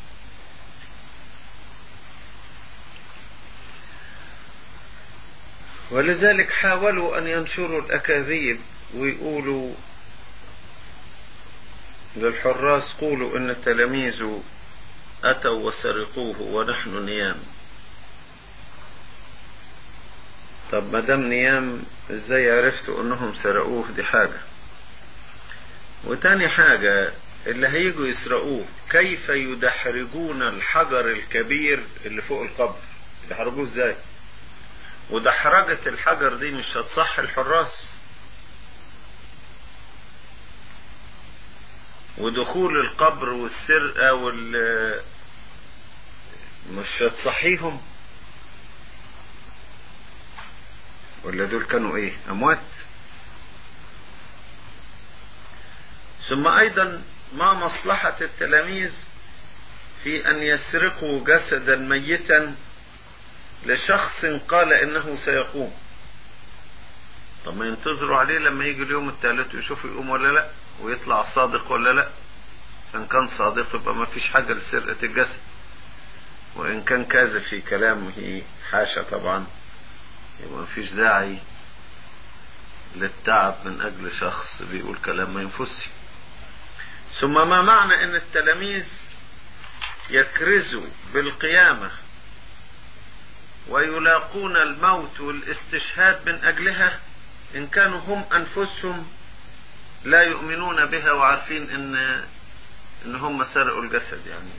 ولذلك حاولوا أن ينشروا الأكاذيب ويقولوا للحراس قولوا إن تلاميذه أتوا وسرقوه ونحن نيام. طب ما دام نيام ازاي عرفتوا انهم سرقوه؟ دي حاجة. وتاني حاجة اللي هيجوا يسرقوه كيف يدحرجون الحجر الكبير اللي فوق القبر؟ يدحرجوه ازاي؟ ودحرجة الحجر دي مش هتصح الحراس، ودخول القبر والسرقة وال مش هتصحيهم، ولا دول كانوا ايه، اموات؟ ثم ايضا ما مصلحة التلاميذ في ان يسرقوا جسدا ميتا لشخص قال انه سيقوم؟ طب ما ينتظروا عليه لما يجي اليوم الثالث ويشوفوا يقوم ولا لا، ويطلع صادق ولا لا. ان كان صادق يبقى ما فيش حاجة لسرقة الجسد، وان كان كاذب في كلامه حاشا طبعا يبقى ما فيش داعي للتعب من اجل شخص بيقول كلام ما ينفسش. ثم ما معنى ان التلاميذ يكرزوا بالقيامة ويلاقون الموت والاستشهاد من اجلها ان كانوا هم انفسهم لا يؤمنون بها وعارفين ان ان هم سرقوا الجسد؟ يعني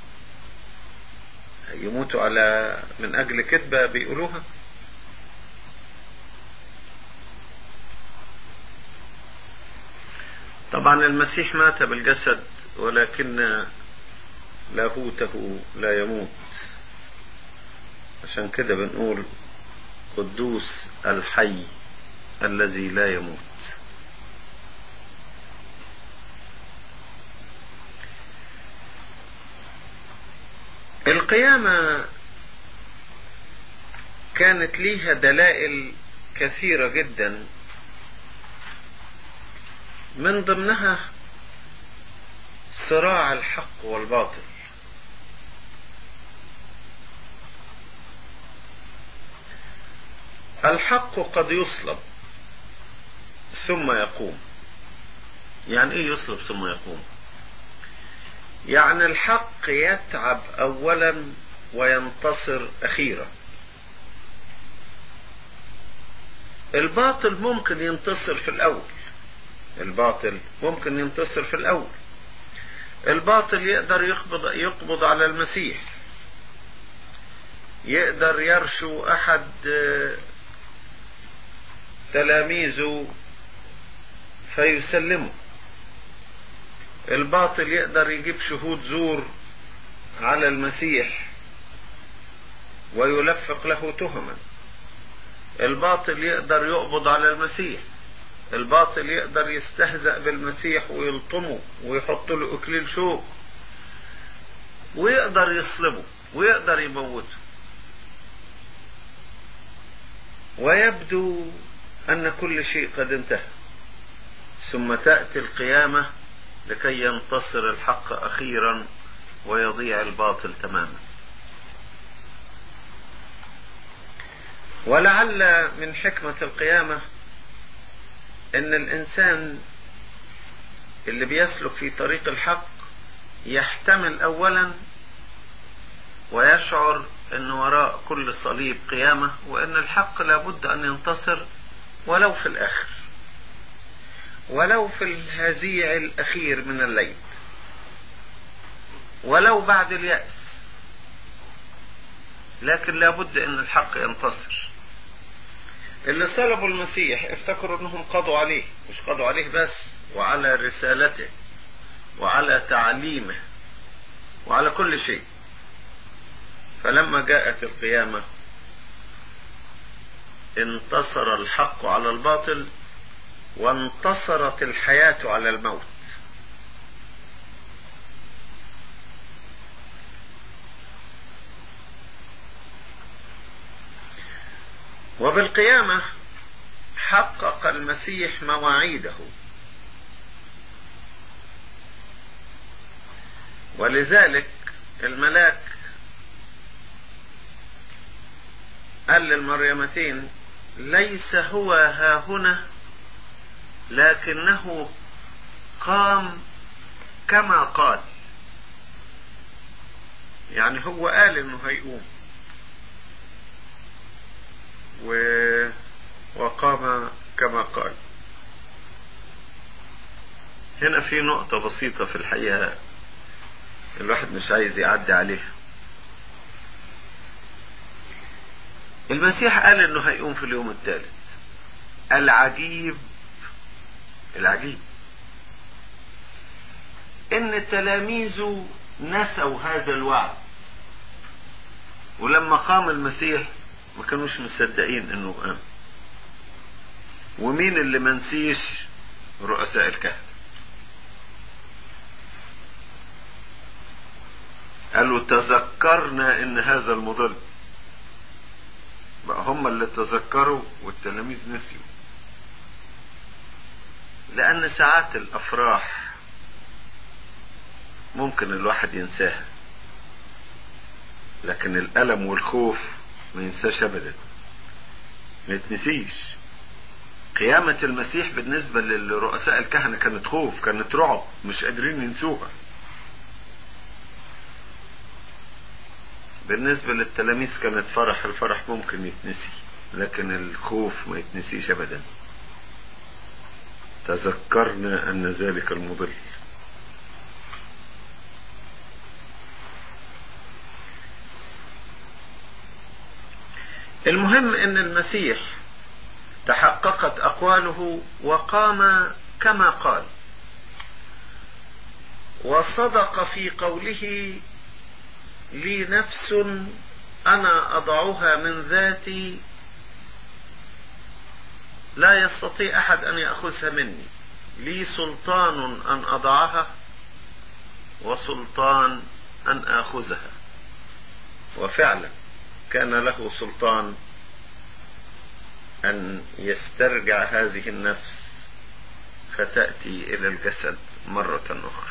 يموتوا على من اجل كذبة بيقولوها؟ طبعا المسيح مات بالجسد ولكن لاهوته لا يموت، عشان كده بنقول قدوس الحي الذي لا يموت. القيامة كانت ليها دلائل كثيرة جدا، من ضمنها صراع الحق والباطل. الحق قد يصلب ثم يقوم. يعني ايه يصلب ثم يقوم؟ يعني الحق يتعب اولا وينتصر اخيرا. الباطل ممكن ينتصر في الاول، الباطل ممكن ينتصر في الاول. الباطل يقدر يقبض يقبض على المسيح، يقدر يرشو احد تلاميذه فيسلمه. الباطل يقدر يجيب شهود زور على المسيح ويلفق له تهما. الباطل يقدر يقبض على المسيح. الباطل يقدر يستهزأ بالمسيح ويلطمه ويحط له اكليل شوك، ويقدر يصلبه ويقدر يموته. ويبدو ان كل شيء قد انتهى، ثم تأتي القيامة لكي ينتصر الحق اخيرا ويضيع الباطل تماما. ولعل من حكمة القيامة ان الانسان اللي بيسلك في طريق الحق يحتمل اولا ويشعر ان وراء كل صليب قيامة، وان الحق لابد ان ينتصر ولو في الاخر، ولو في الهزيع الاخير من الليل، ولو بعد اليأس، لكن لابد ان الحق ينتصر. اللي صلبوا المسيح افتكروا انهم قضوا عليه، مش قضوا عليه بس، وعلى رسالته وعلى تعليمه وعلى كل شيء. فلما جاءت القيامة انتصر الحق على الباطل، وانتصرت الحياة على الموت. وبالقيامة حقق المسيح مواعيده، ولذلك الملاك قال للمريمتين ليس هو ها هنا لكنه قام كما قال. يعني هو قال انه هيقوم و... وقام كما قال. هنا في نقطة بسيطة في الحقيقة الواحد مش عايز يعدي عليها. المسيح قال انه هيقوم في اليوم الثالث. العجيب العجيب ان تلاميذه نسوا هذا الوعد، ولما قام المسيح ما كانوش مصدقين انه قام. ومين اللي منسيش؟ رؤساء الكهنة. قالوا تذكرنا ان هذا المضل. بقى هم اللي تذكروا والتلاميذ نسيوا. لان ساعات الافراح ممكن الواحد ينساها، لكن الالم والخوف ما ينساش ابدا، ما يتنسيش. قيامة المسيح بالنسبة للرؤساء الكهنة كانت خوف، كانت رعب، مش قادرين ينسوها. بالنسبة للتلاميذ كانت فرح، الفرح ممكن يتنسي، لكن الخوف ما يتنسيش ابدا. تذكرنا ان ذلك المضل. المهم ان المسيح تحققت اقواله وقام كما قال، وصدق في قوله لي نفس انا اضعها من ذاتي لا يستطيع احد ان يأخذها مني، لي سلطان ان اضعها وسلطان ان اخذها. وفعلا كان له سلطان ان يسترجع هذه النفس فتأتي الى الجسد مرة اخرى.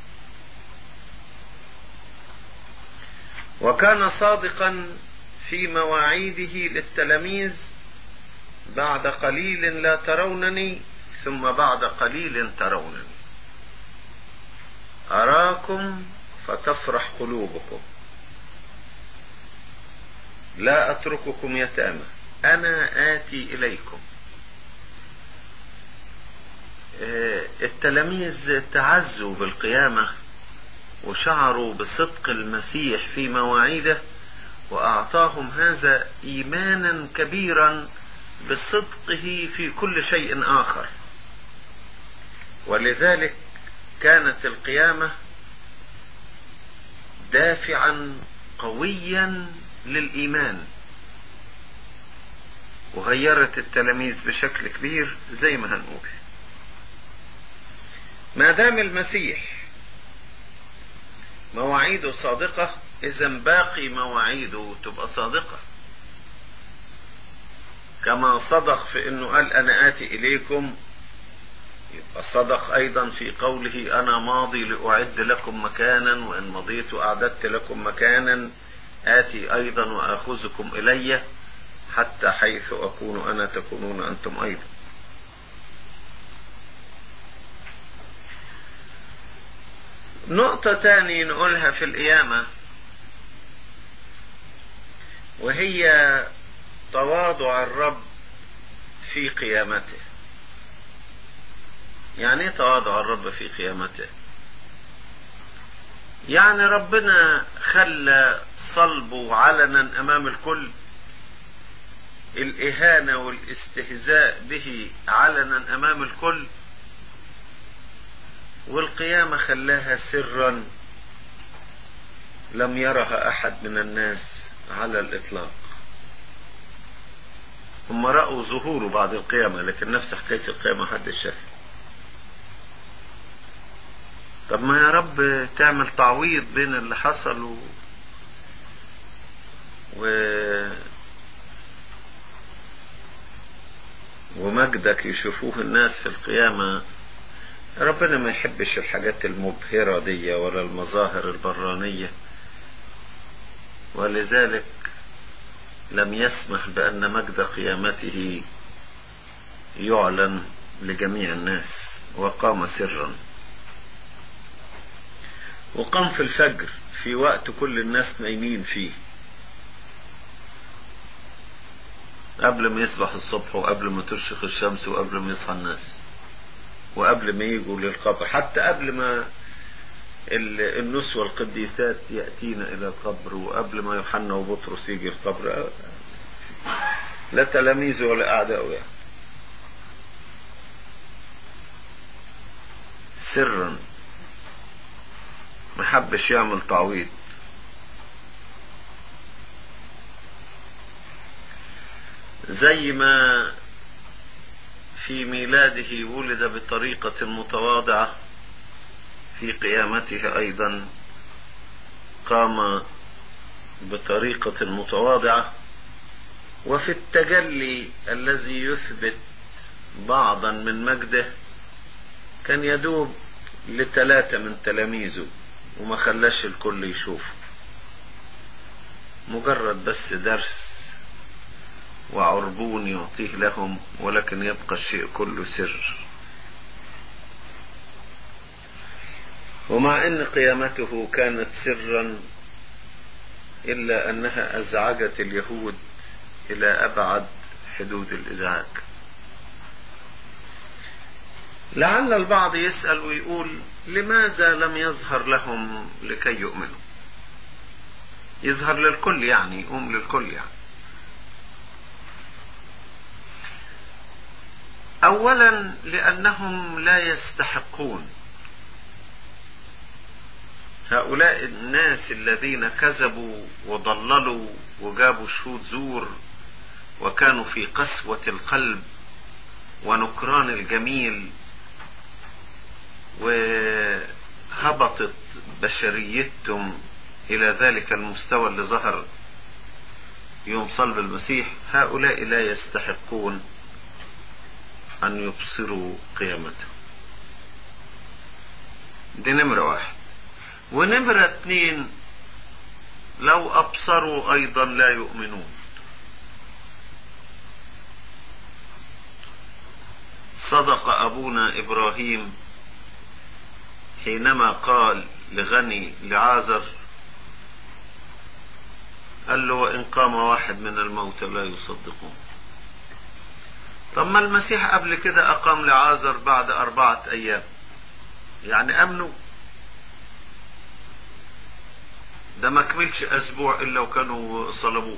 وكان صادقا في مواعيده للتلاميذ، بعد قليل لا ترونني ثم بعد قليل ترونني، أراكم فتفرح قلوبكم، لا أترككم يتامى، أنا آتي إليكم. التلاميذ تعزوا بالقيامة وشعروا بصدق المسيح في مواعيده، وأعطاهم هذا إيمانا كبيرا بصدقه في كل شيء آخر. ولذلك كانت القيامة دافعا قويا للإيمان، وغيرت التلاميذ بشكل كبير زي ما هنقول. ما دام المسيح مواعيده صادقة، إذا باقي مواعيده تبقى صادقة. كما صدق في انه قال انا آتي اليكم، يبقى صدق ايضا في قوله انا ماضي لأعد لكم مكانا، وان مضيت اعددت لكم مكانا آتي ايضا واخذكم الي حتى حيث اكون انا تكونون انتم ايضا. نقطة تاني نقولها في القيامة، وهي تواضع الرب في قيامته. يعني ايه تواضع الرب في قيامته؟ يعني ربنا خلى صلبه علنا امام الكل، الاهانة والاستهزاء به علنا امام الكل، والقيامة خلاها سرا لم يرها احد من الناس على الاطلاق. هم رأوا ظهوره بعد القيامة، لكن نفس حكاية القيامة محدش شافها. طب ما يا رب تعمل تعويض بين اللي حصل و... و... ومجدك يشوفوه الناس في القيامة. ربنا ما يحبش الحاجات المبهرة دي ولا المظاهر البرانية، ولذلك لم يسمح بأن مجد قيامته يعلن لجميع الناس، وقام سرا. وقام في الفجر في وقت كل الناس نايمين فيه، قبل ما يصبح الصبح وقبل ما ترشق الشمس وقبل ما يصحى الناس. وقبل ما يجوا للقبر، حتى قبل ما النسوة القديسات يأتينا إلى القبر، وقبل ما يوحنا وبطرس يجي القبر، لا تلاميذه ولا أعداءه يعني. سرا ما حبش يعمل تعويض. زي ما في ميلاده ولد بطريقة متواضعة، في قيامته أيضا قام بطريقة متواضعة، وفي التجلي الذي يثبت بعضا من مجده كان يدوب لثلاثة من تلاميذه وما خلاش الكل يشوفه، مجرد بس درس وعربون يعطيه لهم، ولكن يبقى الشيء كله سر. ومع ان قيامته كانت سرا الا انها ازعجت اليهود الى ابعد حدود الازعاج. لعل البعض يسأل ويقول لماذا لم يظهر لهم لكي يؤمنوا؟ يظهر للكل يعني، يقوم للكل يعني. اولا لانهم لا يستحقون. هؤلاء الناس الذين كذبوا وضللوا وجابوا شهود زور وكانوا في قسوة القلب ونكران الجميل، وهبطت بشريتهم إلى ذلك المستوى اللي ظهر يوم صلب المسيح، هؤلاء لا يستحقون أن يبصروا قيامته. دي نمرة واحد. ونمرة اتنين، لو أبصروا أيضا لا يؤمنون. صدق أبونا إبراهيم حينما قال لغني لعازر، قال له وإن قام واحد من الموتى لا يصدقون. طب ما المسيح قبل كده أقام لعازر بعد أربعة أيام، يعني أمنوا؟ ده ما كملش أسبوع إلا وكانوا صلبوه.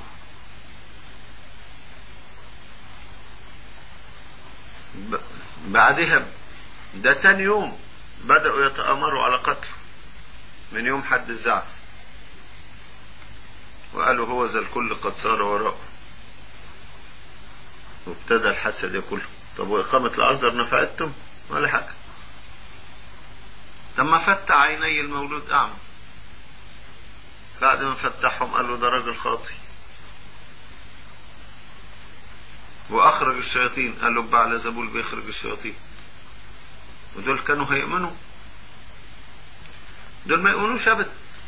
بعدها ده تاني يوم بدأوا يتآمروا على قتله، من يوم حد الزعف، وقالوا هو ذا الكل قد صار وراءه، وابتدى الحسد ياكله. طب وإقامة العذر نفعتهم ولا حاجة؟ لما فتح عيني المولود أعمى، بعد ما فتحهم قالوا ده راجل خاطي. وأخرج الشياطين، قالوا بعل زبول بيخرج الشياطين. ودول كانوا هيؤمنوا؟ دول ما يؤمنوش أبدا.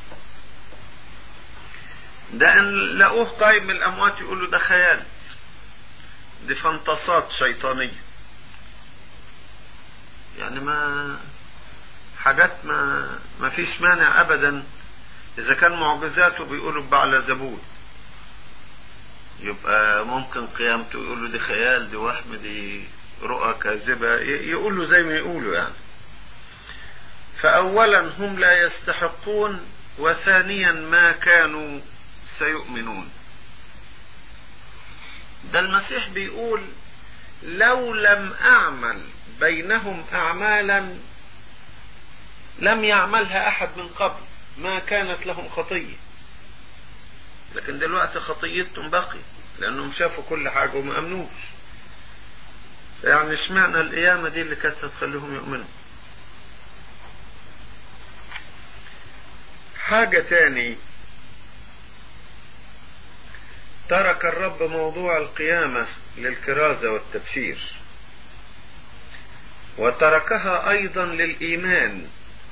ده ان لقوه قايم من الأموات يقولوا ده خيال، دي فانتصات شيطانية، يعني ما حاجات ما ما فيش مانع أبدا. إذا كان معجزاته بيقولوا بعل زبول، يبقى ممكن قيامته يقولوا دي خيال، دي وهم، دي رؤى كاذبة، يقولوا زي ما يقولوا يعني. فأولا هم لا يستحقون، وثانيا ما كانوا سيؤمنون. ده المسيح بيقول لو لم أعمل بينهم أعمالا لم يعملها أحد من قبل ما كانت لهم خطية. لكن دلوقتي خطيتهم باقي لأنهم شافوا كل حاجة وما أمنوش. يعني اشمعنى القيامة دي اللي كانت هتخليهم يؤمنوا؟ حاجة تاني، ترك الرب موضوع القيامة للكرازة والتبشير، وتركها أيضا للإيمان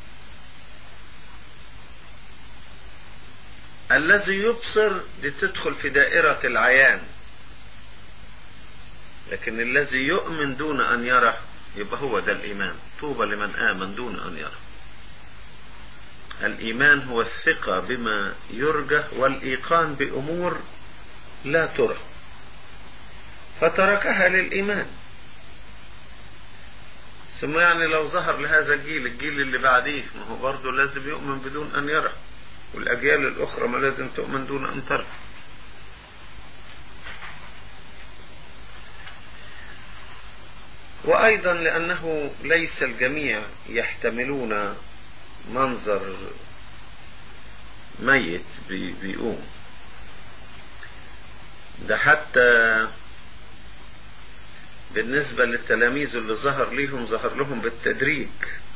الذي يبصر لتدخل في دائرة العيان، لكن الذي يؤمن دون أن يرى يبقى هو ده الإيمان. طوبى لمن آمن دون أن يرى. الإيمان هو الثقة بما يرجى والإيقان بأمور لا ترى، فتركها للإيمان. ثم يعني لو ظهر لهذا الجيل الجيل اللي بعديه، ما هو برضه لازم يؤمن بدون أن يرى، والأجيال الأخرى ما لازم تؤمن دون أن ترى. وأيضا لأنه ليس الجميع يحتملون منظر ميت بيقوم. ده حتى بالنسبة للتلاميذ اللي ظهر ليهم ظهر لهم بالتدريج.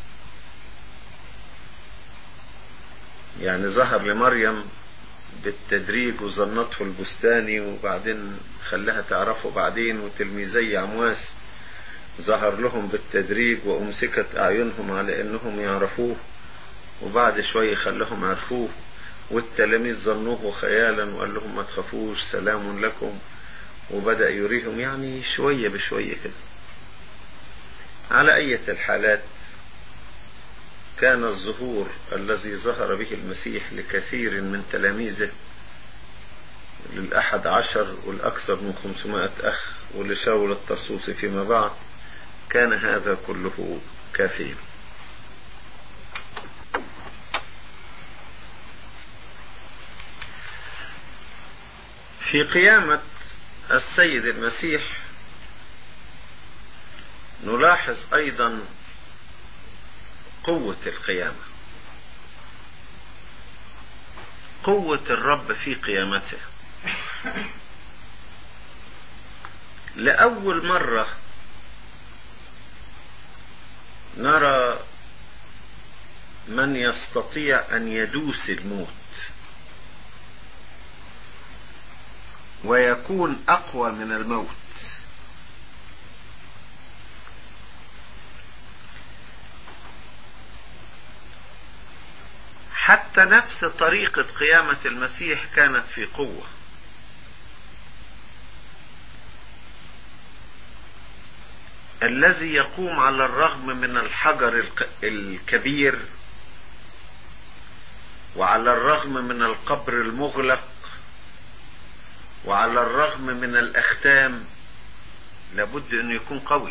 يعني ظهر لمريم بالتدريج وظنته البستاني، وبعدين خلاها تعرفه بعدين، وتلميذي عمواس ظهر لهم بالتدريج وأمسكت أعينهم على أنهم يعرفوه، وبعد شوية خلاهم عرفوه، والتلاميذ ظنوه خيالا وقال لهم ما تخافوش سلام لكم، وبدأ يريهم يعني شوية بشوية كده. على أي الحالات كان الظهور الذي ظهر به المسيح لكثير من تلاميذه، للأحد عشر والأكثر من خمسمائة أخ ولشاول الطرسوسي فيما بعد، كان هذا كله كافيا. في قيامة السيد المسيح نلاحظ أيضا قوة القيامة، قوة الرب في قيامته. لأول مرة نرى من يستطيع أن يدوس الموت ويكون أقوى من الموت. حتى نفس طريقة قيامة المسيح كانت في قوة. الذي يقوم على الرغم من الحجر الكبير، وعلى الرغم من القبر المغلق، وعلى الرغم من الأختام، لابد أن يكون قوي.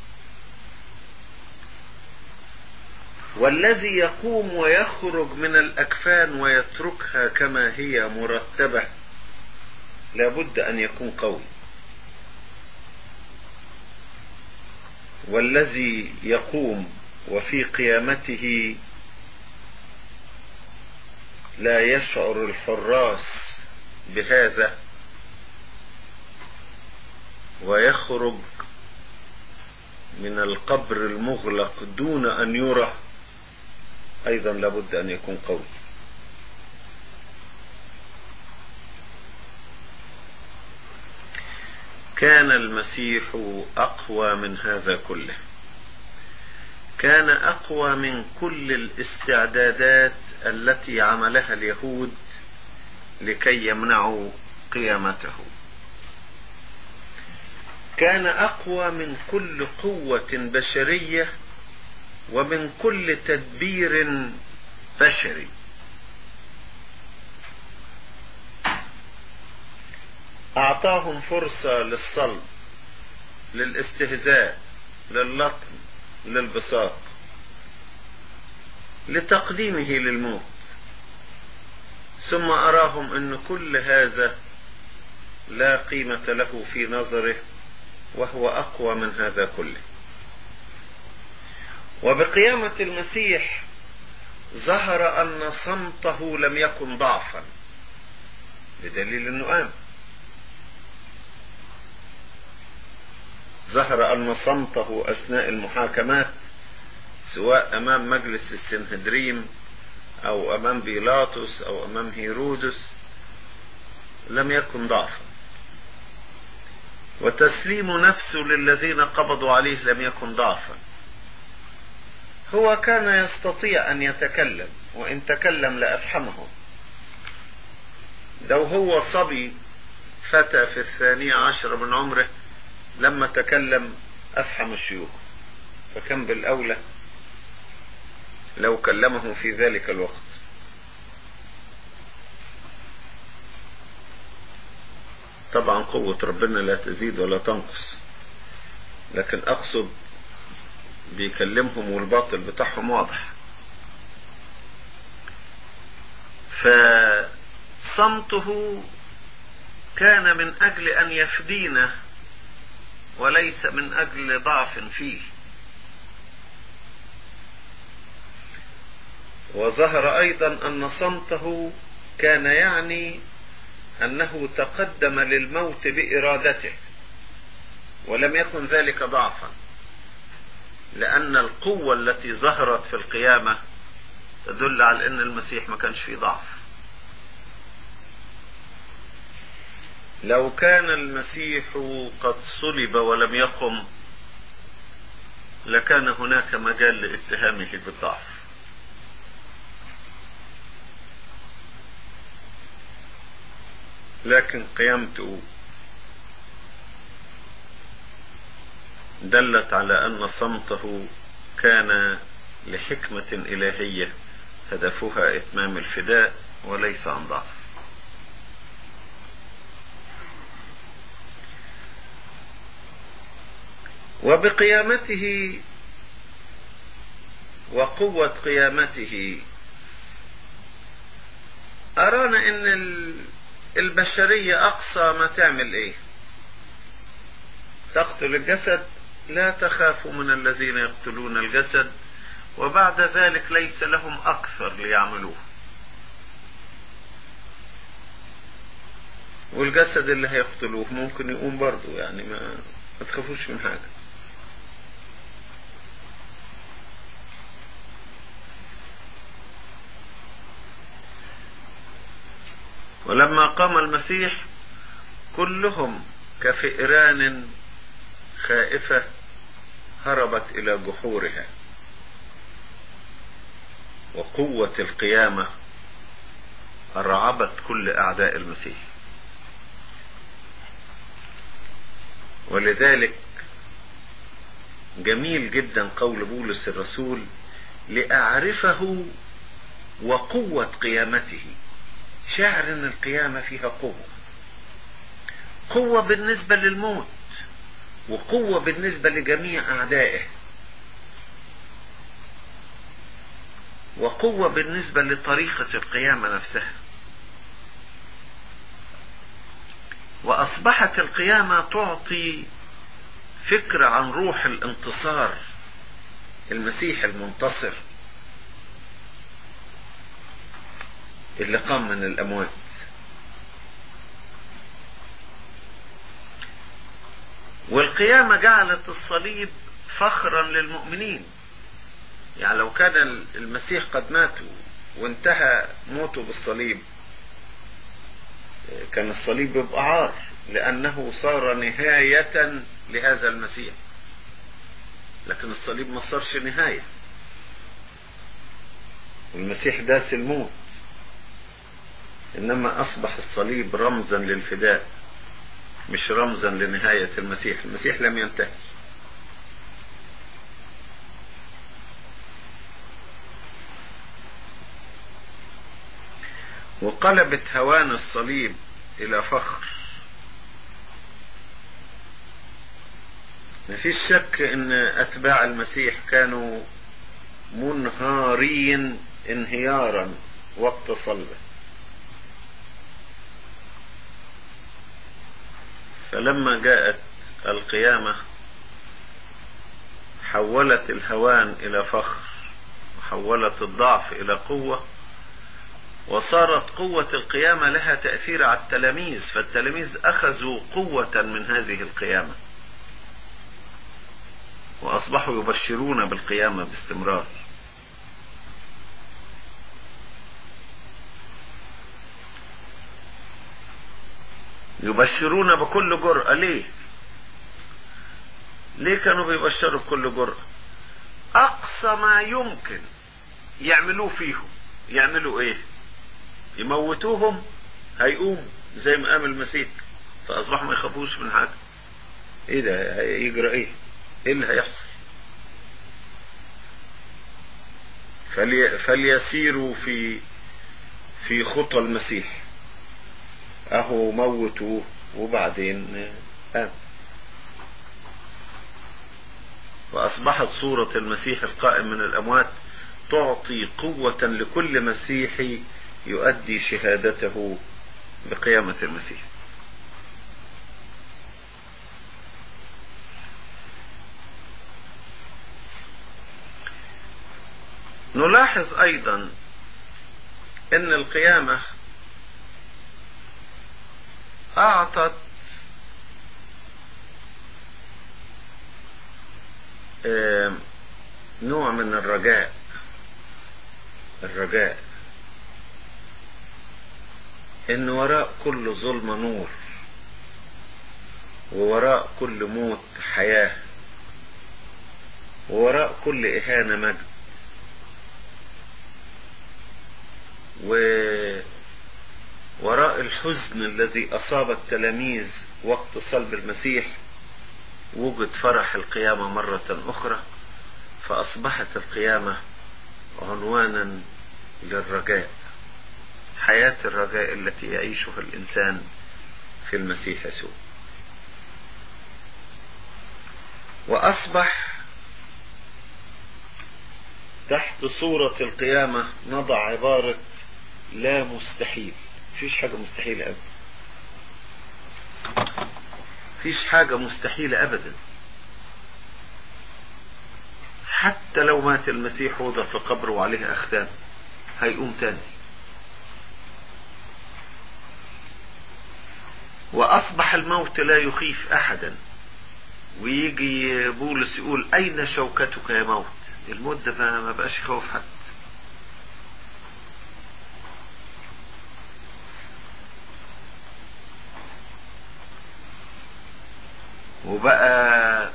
والذي يقوم ويخرج من الأكفان ويتركها كما هي مرتبة، لابد أن يكون قوي. والذي يقوم وفي قيامته لا يشعر الحراس بهذا ويخرج من القبر المغلق دون أن يرى، أيضا لابد أن يكون قوي. كان المسيح أقوى من هذا كله، كان أقوى من كل الاستعدادات التي عملها اليهود لكي يمنعوا قيامته. كان أقوى من كل قوة بشرية ومن كل تدبير بشري. أعطاهم فرصة للصلب، للاستهزاء، لللطم، للبساط، لتقديمه للموت، ثم أراهم أن كل هذا لا قيمة له في نظره، وهو أقوى من هذا كله. وبقيامة المسيح ظهر أن صمته لم يكن ضعفا، بدليل أنه قام. ظهر أن صمته أثناء المحاكمات، سواء أمام مجلس السنهدريم أو أمام بيلاطس أو أمام هيرودس، لم يكن ضعفا. وتسليم نفسه للذين قبضوا عليه لم يكن ضعفا. هو كان يستطيع أن يتكلم، وإن تكلم لأفحمهم. لو هو صبي فتى في الثانية عشر من عمره لما تكلم أفحم الشيوخ، فكان بالأولى لو كلمهم في ذلك الوقت. طبعا قوة ربنا لا تزيد ولا تنقص، لكن أقصد بيكلمهم والباطل بتاعهم واضح. فصمته كان من أجل أن يفدينا وليس من أجل ضعف فيه. وظهر أيضا أن صمته كان يعني أنه تقدم للموت بإرادته، ولم يكن ذلك ضعفا، لأن القوة التي ظهرت في القيامة تدل على أن المسيح ما كانش فيه ضعف. لو كان المسيح قد صلب ولم يقم لكان هناك مجال لاتهامه بالضعف. لكن قيامته دلت على أن صمته كان لحكمة إلهية هدفها إتمام الفداء وليس عن ضعف. وبقيامته وقوة قيامته أرانا أن البشرية أقصى ما تعمل إيه؟ تقتل الجسد، لا تخافوا من الذين يقتلون الجسد وبعد ذلك ليس لهم أكثر ليعملوه. والجسد اللي هيقتلوه ممكن يقوم برضو، يعني ما, ما تخافوش من حاجة. ولما قام المسيح كلهم كفئران خائفة هربت إلى جحورها. وقوة القيامة أرعبت كل أعداء المسيح. ولذلك جميل جدا قول بولس الرسول: لأعرفه وقوة قيامته. شعر ان القيامة فيها قوة، قوة بالنسبة للموت وقوة بالنسبة لجميع أعدائه، وقوة بالنسبة لطريقة القيامة نفسها. وأصبحت القيامة تعطي فكرة عن روح الانتصار، المسيح المنتصر اللي قام من الأموات. والقيامة جعلت الصليب فخرا للمؤمنين. يعني لو كان المسيح قد مات وانتهى موته بالصليب كان الصليب يبقى عار، لأنه صار نهاية لهذا المسيح. لكن الصليب ما صارش نهاية، والمسيح داس الموت، إنما أصبح الصليب رمزا للفداء مش رمزا لنهاية المسيح. المسيح لم ينتهي. وقلبت هوان الصليب إلى فخر. ما فيش شك ان اتباع المسيح كانوا منهارين انهيارا وقت صلبه، فلما جاءت القيامة حولت الهوان الى فخر وحولت الضعف الى قوة، وصارت قوة القيامة لها تأثير على التلاميذ، فالتلاميذ اخذوا قوة من هذه القيامة وأصبحوا يبشرون بالقيامة باستمرار. يبشرون بكل جرأة. ليه؟ ليه كانوا بيبشروا بكل جرأة؟ أقصى ما يمكن يعملوه فيهم. يعملوا إيه؟ يموتوهم هيقوم زي ما قام المسيح، فأصبحوا ما يخافوش من حاجة. إيه ده؟ يجرى إيه؟ ايه اللي هيحصل؟ فلي فليسيروا في في خطى المسيح. اهو موتوه وبعدين قام. وأصبحت صورة المسيح القائم من الأموات تعطي قوة لكل مسيحي يؤدي شهادته بقيامة المسيح. نلاحظ أيضا أن القيامة أعطت نوع من الرجاء. الرجاء ان وراء كل ظلم نور، ووراء كل موت حياة، ووراء كل اهانة مجد، ووراء الحزن الذي اصاب التلاميذ وقت صلب المسيح وجد فرح القيامة مرة اخرى. فاصبحت القيامة عنوانا للرجاء، حياة الرجاء التي يعيشها الإنسان في المسيح يسوع. وأصبح تحت صورة القيامة نضع عبارة لا مستحيل. فيش حاجة مستحيلة أبدا، فيش حاجة مستحيلة أبدا. حتى لو مات المسيح وضع في قبره وعليه أختام هيقوم تاني. وأصبح الموت لا يخيف أحدا. ويجي بولس يقول أين شوكتك يا موت؟ الموت ده ما بقاش يخوف حد. وبقى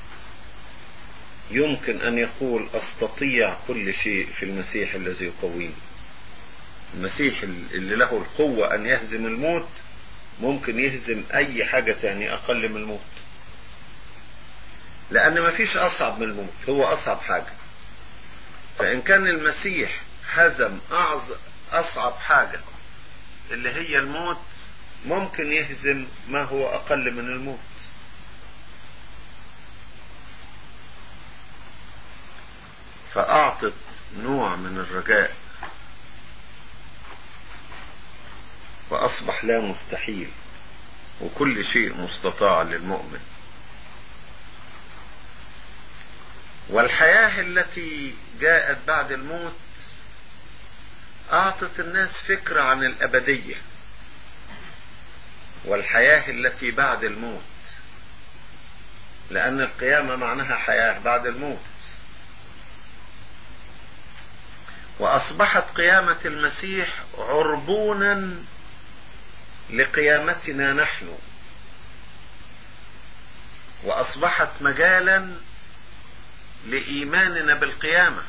يمكن أن يقول أستطيع كل شيء في المسيح الذي يقويني. المسيح اللي له القوة أن يهزم الموت ممكن يهزم أي حاجة تانية أقل من الموت، لأن ما فيش أصعب من الموت، هو أصعب حاجة. فإن كان المسيح هزم أعظم أصعب حاجة اللي هي الموت، ممكن يهزم ما هو أقل من الموت. فأعطت نوع من الرجاء، وأصبح لا مستحيل وكل شيء مستطاع للمؤمن. والحياة التي جاءت بعد الموت أعطت الناس فكرة عن الأبدية. والحياة التي بعد الموت، لأن القيامة معناها حياة بعد الموت. وأصبحت قيامة المسيح عربونا لقيامتنا نحن، وأصبحت مجالا لإيماننا بالقيامة.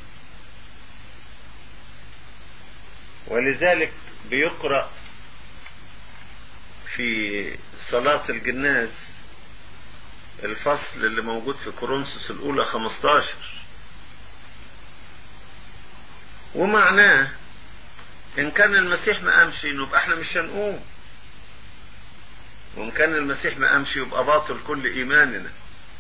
ولذلك بيقرأ في صلاة الجناز الفصل اللي موجود في كورنثوس الأولى خمسة عشر، ومعناه إن كان المسيح ما قامش يبقى احنا مش هنقوم، وإن كان المسيح ما قامش يبقى باطل كل إيماننا.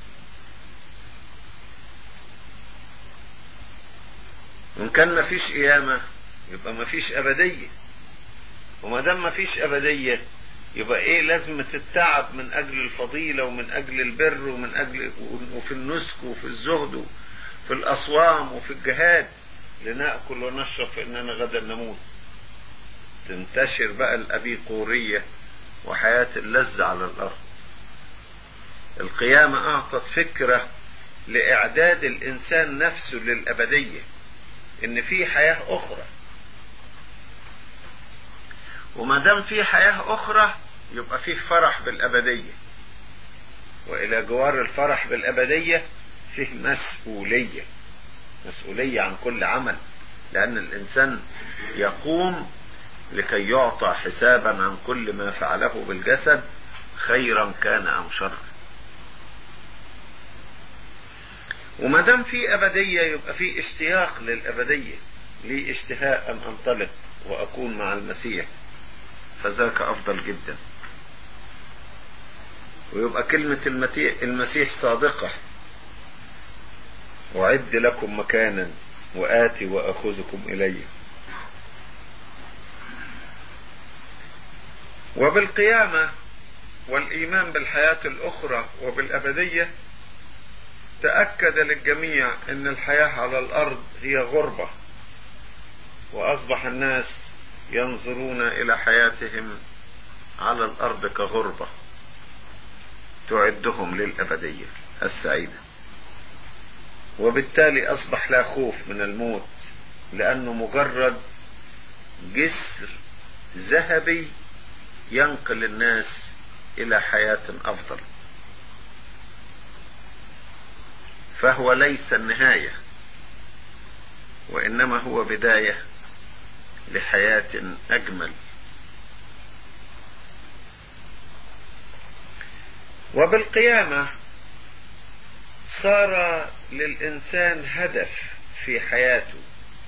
وإن كان ما فيش قيامة يبقى ما فيش أبدية، وما دام ما فيش أبدية يبقى إيه لازمة التعب من أجل الفضيلة ومن أجل البر ومن أجل وفي النسك وفي الزهد وفي الأصوام وفي الجهاد لنأكل ونشرب فإننا غدا نموت. تنتشر بقى الأبيقورية وحياة اللذة على الأرض. القيامة أعطت فكرة لإعداد الإنسان نفسه للأبدية، إن في حياة أخرى. وما دام في حياة أخرى يبقى فيه فرح بالأبدية، وإلى جوار الفرح بالأبدية فيه مسؤولية، مسؤولية عن كل عمل، لأن الإنسان يقوم لكي يعطى حسابا عن كل ما فعله بالجسد خيرا كان أم شرا. وما دام في أبدية يبقى في اشتياق للأبدية، لي اشتهاء أن أنطلق وأكون مع المسيح، فذاك أفضل جدا. ويبقى كلمة المسيح صادقة، أعد لكم مكانا وآتي وأخذكم إلي. وبالقيامة والإيمان بالحياة الأخرى وبالأبدية تأكد للجميع أن الحياة على الأرض هي غربة، وأصبح الناس ينظرون إلى حياتهم على الأرض كغربة تعدهم للأبدية السعيدة. وبالتالي أصبح لا خوف من الموت، لأنه مجرد جسر ذهبي ينقل الناس إلى حياة أفضل. فهو ليس النهاية، وإنما هو بداية لحياة أجمل. وبالقيامة صار للإنسان هدف في حياته،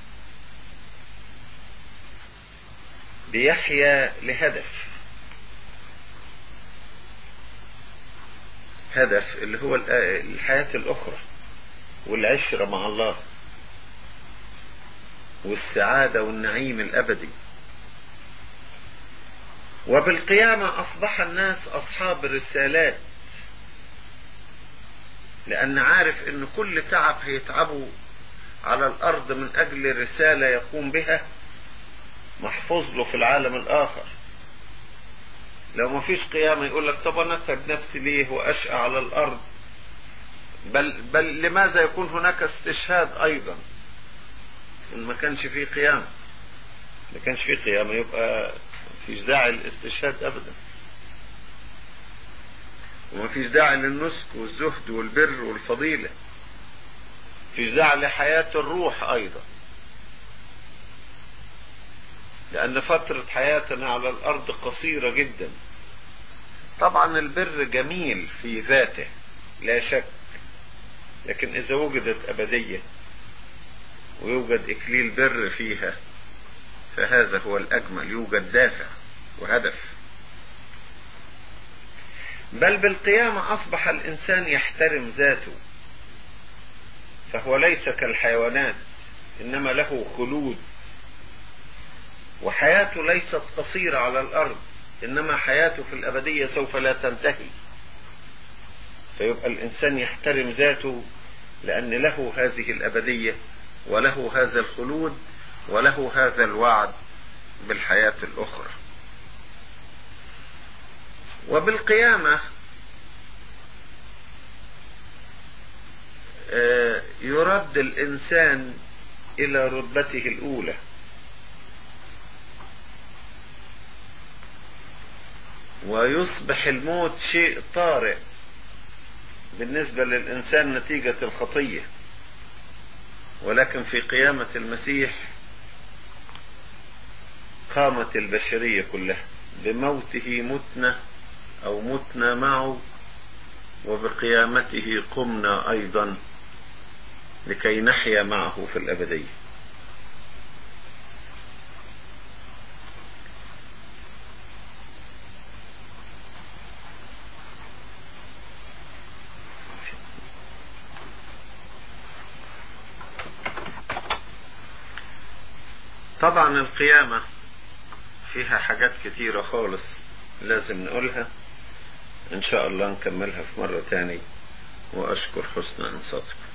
بيحيا لهدف، هدف اللي هو الحياة الأخرى والعشرة مع الله والسعادة والنعيم الأبدي. وبالقيامة أصبح الناس أصحاب رسالات، لأن عارف أن كل تعب هيتعبوا على الأرض من أجل رسالة يقوم بها محفوظ له في العالم الآخر. لو ما فيش قيامة يقول لك طب أنا أتعب نفسي ليه وأشقى على الأرض؟ بل, بل لماذا يكون هناك استشهاد أيضا إن ما كانش فيه قيامة؟ ما كانش فيه قيامة يبقى فيش داعي للاستشهاد أبدا، وما فيش داعي للنسك والزهد والبر والفضيلة، فيش داعي لحياة الروح أيضا، لأن فترة حياتنا على الأرض قصيرة جدا. طبعا البر جميل في ذاته لا شك، لكن إذا وجدت أبدية ويوجد إكليل بر فيها فهذا هو الأجمل، يوجد دافع وهدف. بل بالقيامة أصبح الإنسان يحترم ذاته، فهو ليس كالحيوانات، إنما له خلود، وحياته ليست قصيرة على الأرض، إنما حياته في الأبدية سوف لا تنتهي. فيبقى الإنسان يحترم ذاته لأن له هذه الأبدية وله هذا الخلود وله هذا الوعد بالحياة الأخرى. وبالقيامة يرد الإنسان إلى رتبته الأولى، ويصبح الموت شيء طارئ بالنسبة للإنسان نتيجة الخطية. ولكن في قيامة المسيح قامت البشرية كلها، بموته متنا أو متنا معه، وبقيامته قمنا أيضا لكي نحيا معه في الأبدية. طبعا القيامة فيها حاجات كتيرة خالص لازم نقولها، إن شاء الله نكملها في مرة تاني، وأشكر حسن إنصاتكم.